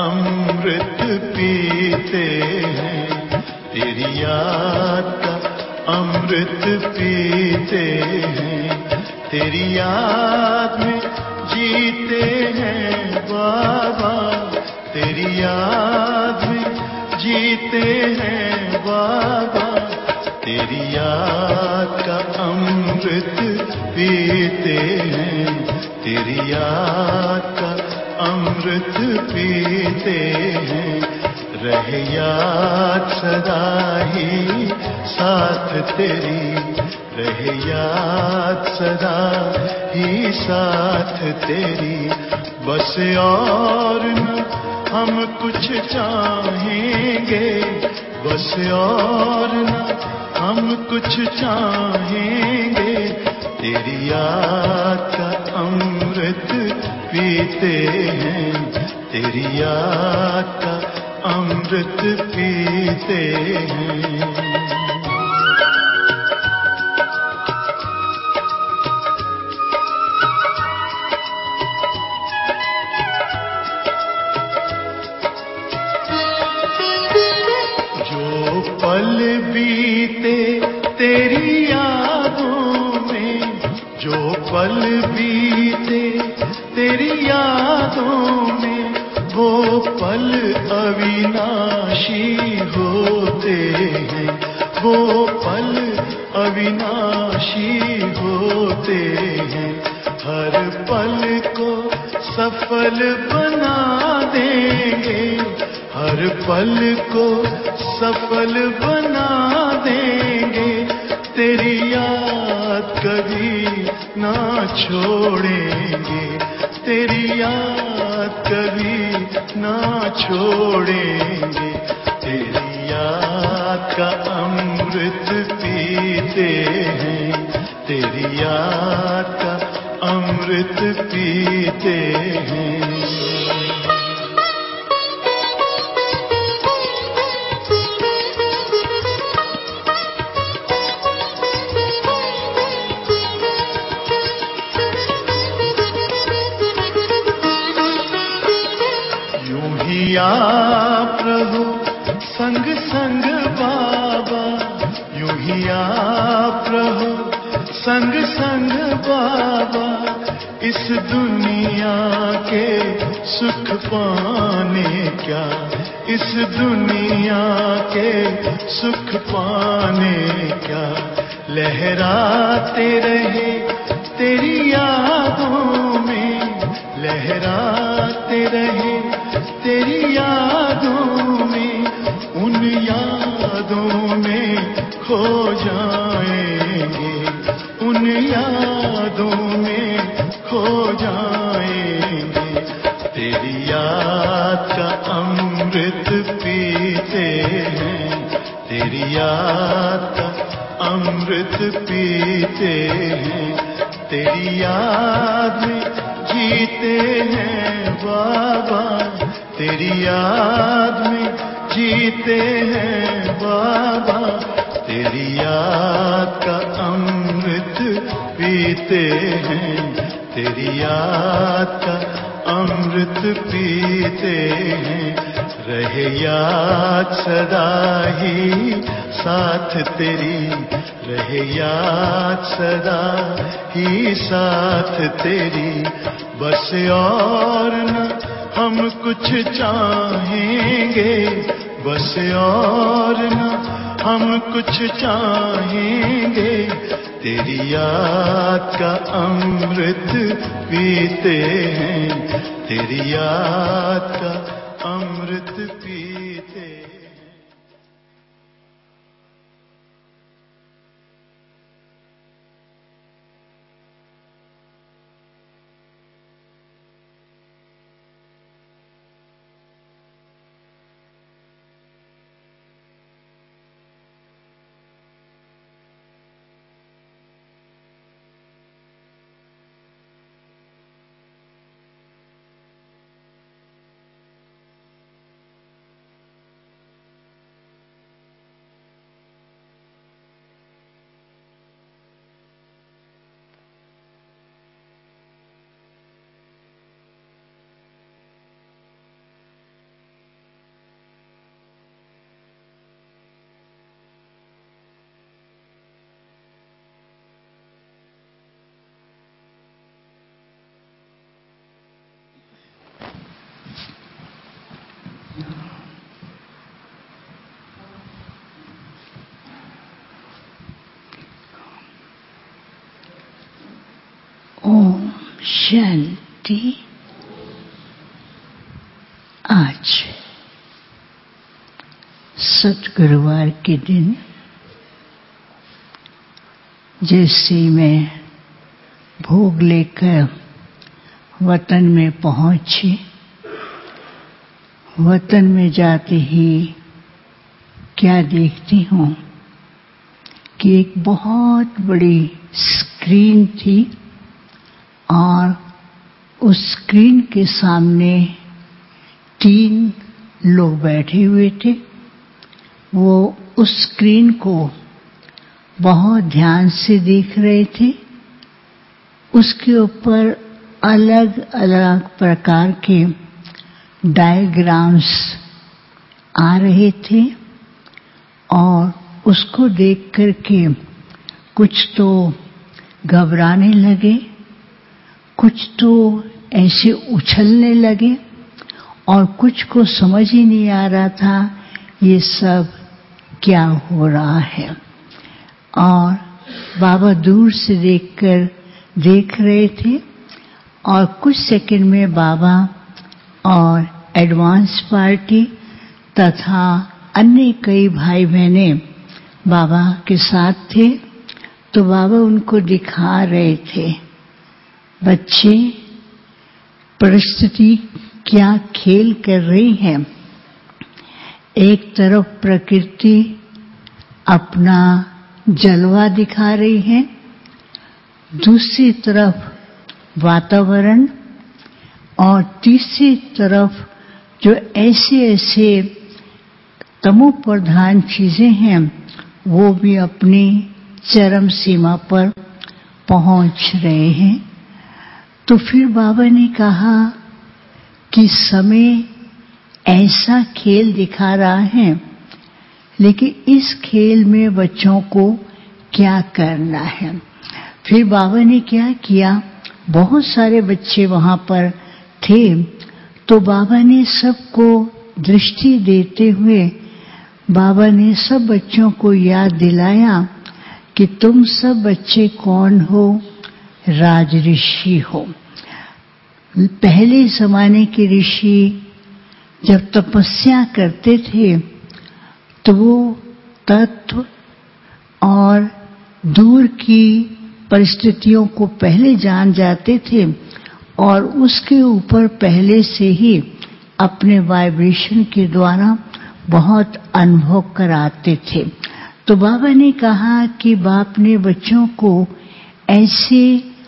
अमृत पीते हैं, तेरी याद का अमृत पीते हैं, तेरी याद में जीते हैं बाबा, तेरी याद में जीते हैं बाबा, तेरी याद का अमृत पीते हैं, तेरी याद का अमृत पीते हैं। रहे याद सदा ही साथ तेरी, रहे याद सदा ही साथ तेरी, बस और न हम कुछ चाहेंगे, बस और न हम कुछ चाहेंगे, तेरी याद का अमृत पीते हैं, तेरी याद का अमृत पीते हैं। पल बीते तेरी यादों में, जो पल बीते तेरी यादों में, वो पल अविनाशी होते हैं, वो पल अविनाशी होते हैं। हर पल को सफल बना देंगे, हर पल को सफल बना देंगे, तेरी याद कभी ना छोड़ेंगे, तेरी याद कभी ना छोड़ेंगे, तेरी याद का अमृत पीते हैं, तेरी याद का अमृत पीते हैं। आप रहो संग संग बाबा, यूं ही आप रहो संग संग बाबा, इस दुनिया के सुख पाने क्या, इस दुनिया के सुख पाने क्या, लहराते रहे तेरी यादों में, लहराते रहे तेरी यादों में, उन यादों में खो जाएंगे, उन यादों में खो जाएंगे, तेरी याद का अमृत पीते हैं, तेरी याद का अमृत पीते हैं, तेरी याद में जीते हैं बाबा, तेरी याद में जीते हैं बाबा, तेरी याद का अमृत पीते हैं, तेरी याद का अमृत पीते हैं। रहे याद सदा ही साथ तेरी, रहे याद सदा ही साथ तेरी, बस और न हम कुछ चाहेंगे, बस और न हम कुछ चाहेंगे, तेरी याद का अमृत पीते हैं, तेरी याद का अमृत पीते हैं। ओम शांति। आज सतगुरुवार के दिन जैसे मैं भोग लेकर वतन में पहुंची, वतन में जाते ही क्या देखती हूँ कि एक बहुत बड़ी स्क्रीन थी और उस स्क्रीन के सामने तीन लोग बैठे हुए थे। वो उस स्क्रीन को बहुत ध्यान से देख रहे थे। उसके ऊपर अलग अलग प्रकार के डायग्राम्स आ रहे थे और उसको देख करके कुछ तो घबराने लगे, कुछ तो ऐसे उछलने लगे और कुछ को समझ ही नहीं आ रहा था ये सब क्या हो रहा है। और बाबा दूर से देखकर देख रहे थे और कुछ सेकंड में बाबा और एडवांस पार्टी तथा अन्य कई भाई बहने बाबा के साथ थे। तो बाबा उनको दिखा रहे थे, बच्चे परिस्थिति क्या खेल कर रही है। एक तरफ प्रकृति अपना जलवा दिखा रही है, दूसरी तरफ वातावरण और तीसरी तरफ जो ऐसे ऐसे तमो प्रधान चीजें हैं वो भी अपनी चरम सीमा पर पहुंच रहे हैं। तो फिर बाबा ने कहा कि समय ऐसा खेल दिखा रहा है, लेकिन इस खेल में बच्चों को क्या करना है। फिर बाबा ने क्या किया, बहुत सारे बच्चे वहां पर थे तो बाबा ने सबको दृष्टि देते हुए बाबा ने सब बच्चों को याद दिलाया कि तुम सब बच्चे कौन हो, राज ऋषि हो। पहले जमाने के ऋषि जब तपस्या करते थे तो वो तत्व और दूर की परिस्थितियों को पहले जान जाते थे और उसके ऊपर पहले से ही अपने वाइब्रेशन के द्वारा बहुत अनुभव कराते थे। तो बाबा ने कहा कि बाप ने बच्चों को ऐसे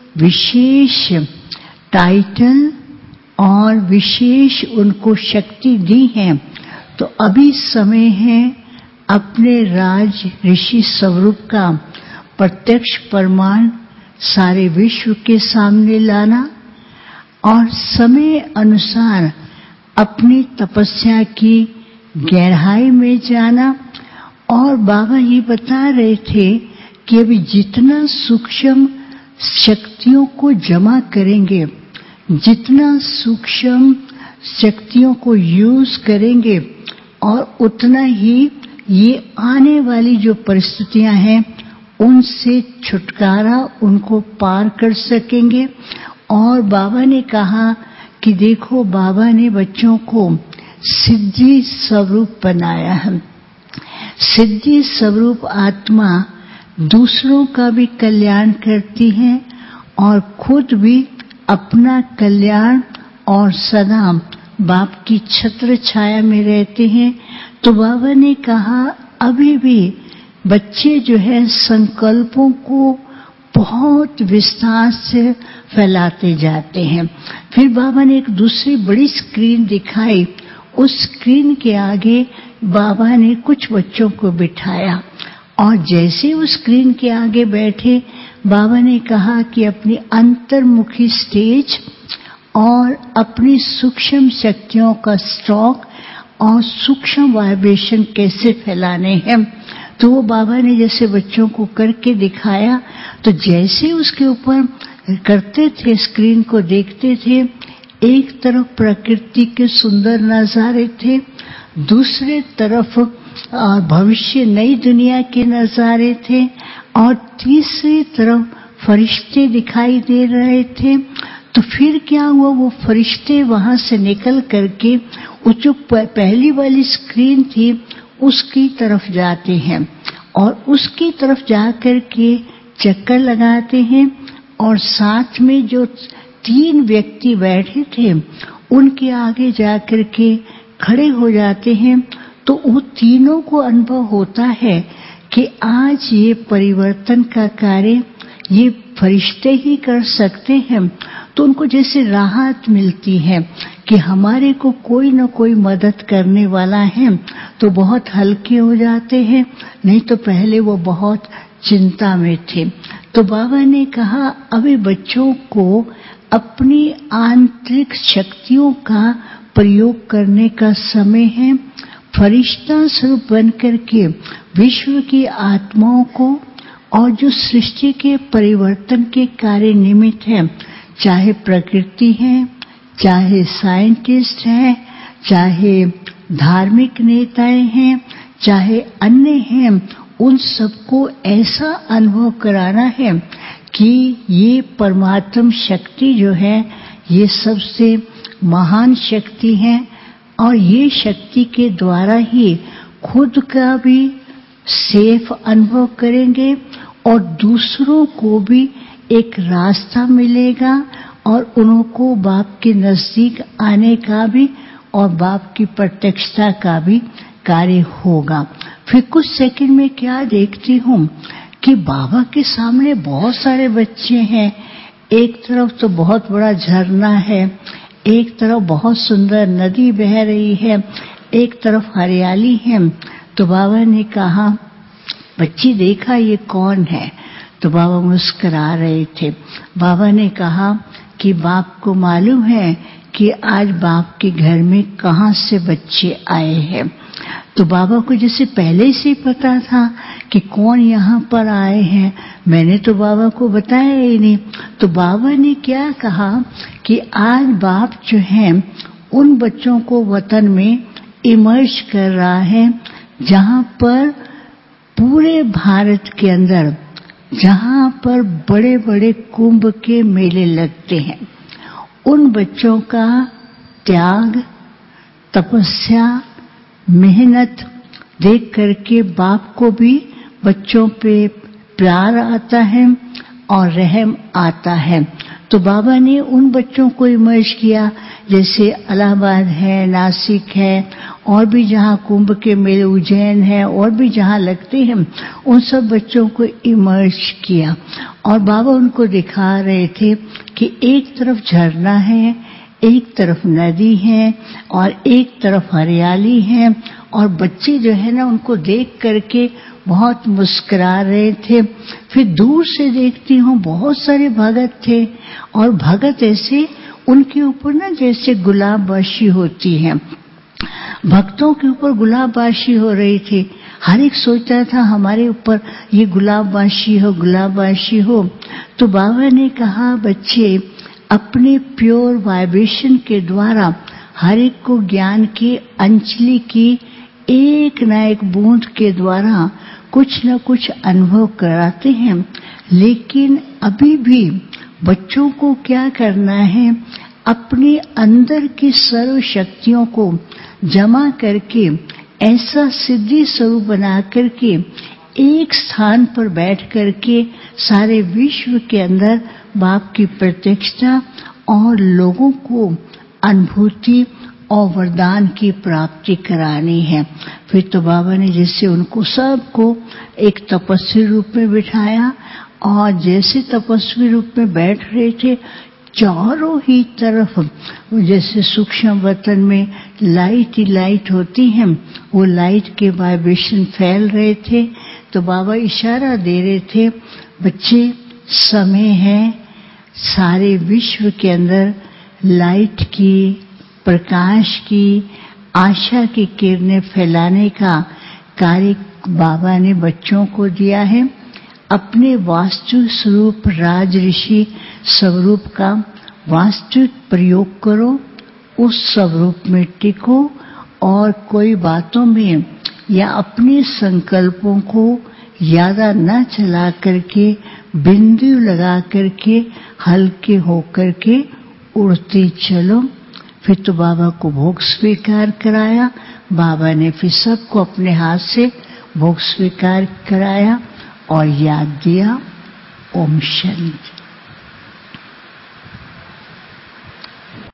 विशेष टाइटल और विशेष उनको शक्ति दी है, तो अभी समय है अपने राज ऋषि स्वरूप का प्रत्यक्ष प्रमाण सारे विश्व के सामने लाना और समय अनुसार अपनी तपस्या की गहराई में जाना। और बाबा ये बता रहे थे कि अभी जितना सूक्ष्म शक्तियों को जमा करेंगे, जितना सूक्ष्म शक्तियों को यूज करेंगे और उतना ही ये आने वाली जो परिस्थितियां हैं उनसे छुटकारा उनको पार कर सकेंगे। और बाबा ने कहा कि देखो बाबा ने बच्चों को सिद्धि स्वरूप बनाया है। सिद्धि स्वरूप आत्मा दूसरों का भी कल्याण करती है और खुद भी अपना कल्याण और सदा बाप की छत्र छाया में रहते हैं। तो बाबा ने कहा अभी भी बच्चे जो है संकल्पों को बहुत विस्तार से फैलाते जाते हैं। फिर बाबा ने एक दूसरी बड़ी स्क्रीन दिखाई। उस स्क्रीन के आगे बाबा ने कुछ बच्चों को बिठाया और जैसे उस स्क्रीन के आगे बैठे बाबा ने कहा कि अपनी अंतर्मुखी स्टेज और अपनी सूक्ष्म शक्तियों का स्टॉक और सूक्ष्म वाइब्रेशन कैसे फैलाने हैं। तो वो बाबा ने जैसे बच्चों को करके दिखाया, तो जैसे उसके ऊपर करते थे, स्क्रीन को देखते थे, एक तरफ प्रकृति के सुंदर नजारे थे, दूसरे तरफ भविष्य नई दुनिया के नजारे थे और तीसरी तरफ फरिश्ते दिखाई दे रहे थे। तो फिर क्या हुआ, वो फरिश्ते वहां से निकल करके वो जो पहली वाली स्क्रीन थी उसकी तरफ जाते हैं और उसकी तरफ जाकर के चक्कर लगाते हैं और साथ में जो तीन व्यक्ति बैठे थे उनके आगे जाकर के खड़े हो जाते हैं। तो वो तीनों को अनुभव होता है कि आज ये परिवर्तन का कार्य ये फरिश्ते ही कर सकते हैं। तो उनको जैसे राहत मिलती है कि हमारे को कोई न कोई मदद करने वाला है, तो बहुत हल्के हो जाते हैं, नहीं तो पहले वो बहुत चिंता में थे। तो बाबा ने कहा अभी बच्चों को अपनी आंतरिक शक्तियों का प्रयोग करने का समय है। फरिश्ता स्वरूप बनकर के विश्व की आत्माओं को और जो सृष्टि के परिवर्तन के कार्य निमित्त है, चाहे प्रकृति है, चाहे साइंटिस्ट हैं, चाहे धार्मिक नेताएं हैं, चाहे अन्य हैं, उन सबको ऐसा अनुभव कराना है कि ये परमात्म शक्ति जो है ये सबसे महान शक्ति है और ये शक्ति के द्वारा ही खुद का भी सेफ अनुभव करेंगे और दूसरों को भी एक रास्ता मिलेगा और उनको बाप के नजदीक आने का भी और बाप की प्रत्यक्षता का भी कार्य होगा। फिर कुछ सेकंड में क्या देखती हूँ कि बाबा के सामने बहुत सारे बच्चे हैं। एक तरफ तो बहुत बड़ा झरना है, एक तरफ बहुत सुंदर नदी बह रही है, एक तरफ हरियाली है। तो बाबा ने कहा बच्ची देखा ये कौन है? तो बाबा मुस्कुरा रहे थे। बाबा ने कहा कि बाप को मालूम है कि आज बाप के घर में कहाँ से बच्चे आए हैं। तो बाबा को जैसे पहले से पता था कि कौन यहाँ पर आए हैं, मैंने तो बाबा को बताया ही नहीं। तो बाबा ने क्या कहा कि आज बाप जो है उन बच्चों को वतन में इमर्ज कर रहा है जहाँ पर पूरे भारत के अंदर जहाँ पर बड़े बड़े कुंभ के मेले लगते हैं, उन बच्चों का त्याग, तपस्या, मेहनत देख करके बाप को भी बच्चों पे प्यार आता है और रहम आता है। तो बाबा ने उन बच्चों को इमर्ज किया, जैसे इलाहाबाद है, नासिक है, और भी जहाँ कुंभ के मेले, उज्जैन है, और भी जहाँ लगते हैं, उन सब बच्चों को इमर्ज किया। और बाबा उनको दिखा रहे थे कि एक तरफ झरना है, एक तरफ नदी है और एक तरफ हरियाली है। और बच्चे जो है ना उनको देख करके बहुत मुस्कुरा रहे थे। फिर दूर से देखती हूँ बहुत सारे भगत थे और भगत ऐसे उनके ऊपर ना जैसे गुलाबबाशी होती है, भक्तों के ऊपर गुलाबबाशी हो रही थी। हर एक सोचता था हमारे ऊपर ये गुलाबबाशी हो, गुलाबबाशी हो। तो बाबा ने कहा बच्चे अपने प्योर वाइब्रेशन के द्वारा हर एक को ज्ञान की अंजलि की एक न एक बूंद के द्वारा कुछ न कुछ अनुभव कराते हैं। लेकिन अभी भी बच्चों को क्या करना है, अपने अंदर की सर्व शक्तियों को जमा करके ऐसा सिद्धि स्वरूप बना करके एक स्थान पर बैठ करके सारे विश्व के अंदर बाप की प्रत्यक्षता और लोगों को अनुभूति और वरदान की प्राप्ति करानी है। फिर तो बाबा ने जैसे उनको सबको एक तपस्वी रूप में बिठाया और जैसे तपस्वी रूप में बैठ रहे थे, चारों ही तरफ जैसे सूक्ष्म वतन में लाइट ही लाइट होती है, वो लाइट के वाइब्रेशन फैल रहे थे। तो बाबा इशारा दे रहे थे बच्चे समय है सारे विश्व के अंदर लाइट की, प्रकाश की, आशा की किरणें फैलाने का कार्य बाबा ने बच्चों को दिया है। अपने वास्तविक स्वरूप राज ऋषि स्वरूप का वास्तविक प्रयोग करो, उस स्वरूप में टिको और कोई बातों में या अपने संकल्पों को ज्यादा न चला करके बिंदु लगा करके हल्के होकर के उड़ते चलो। फिर तो बाबा को भोग स्वीकार कराया। बाबा ने फिर सबको अपने हाथ से भोग स्वीकार कराया और याद दिया ओम शांति।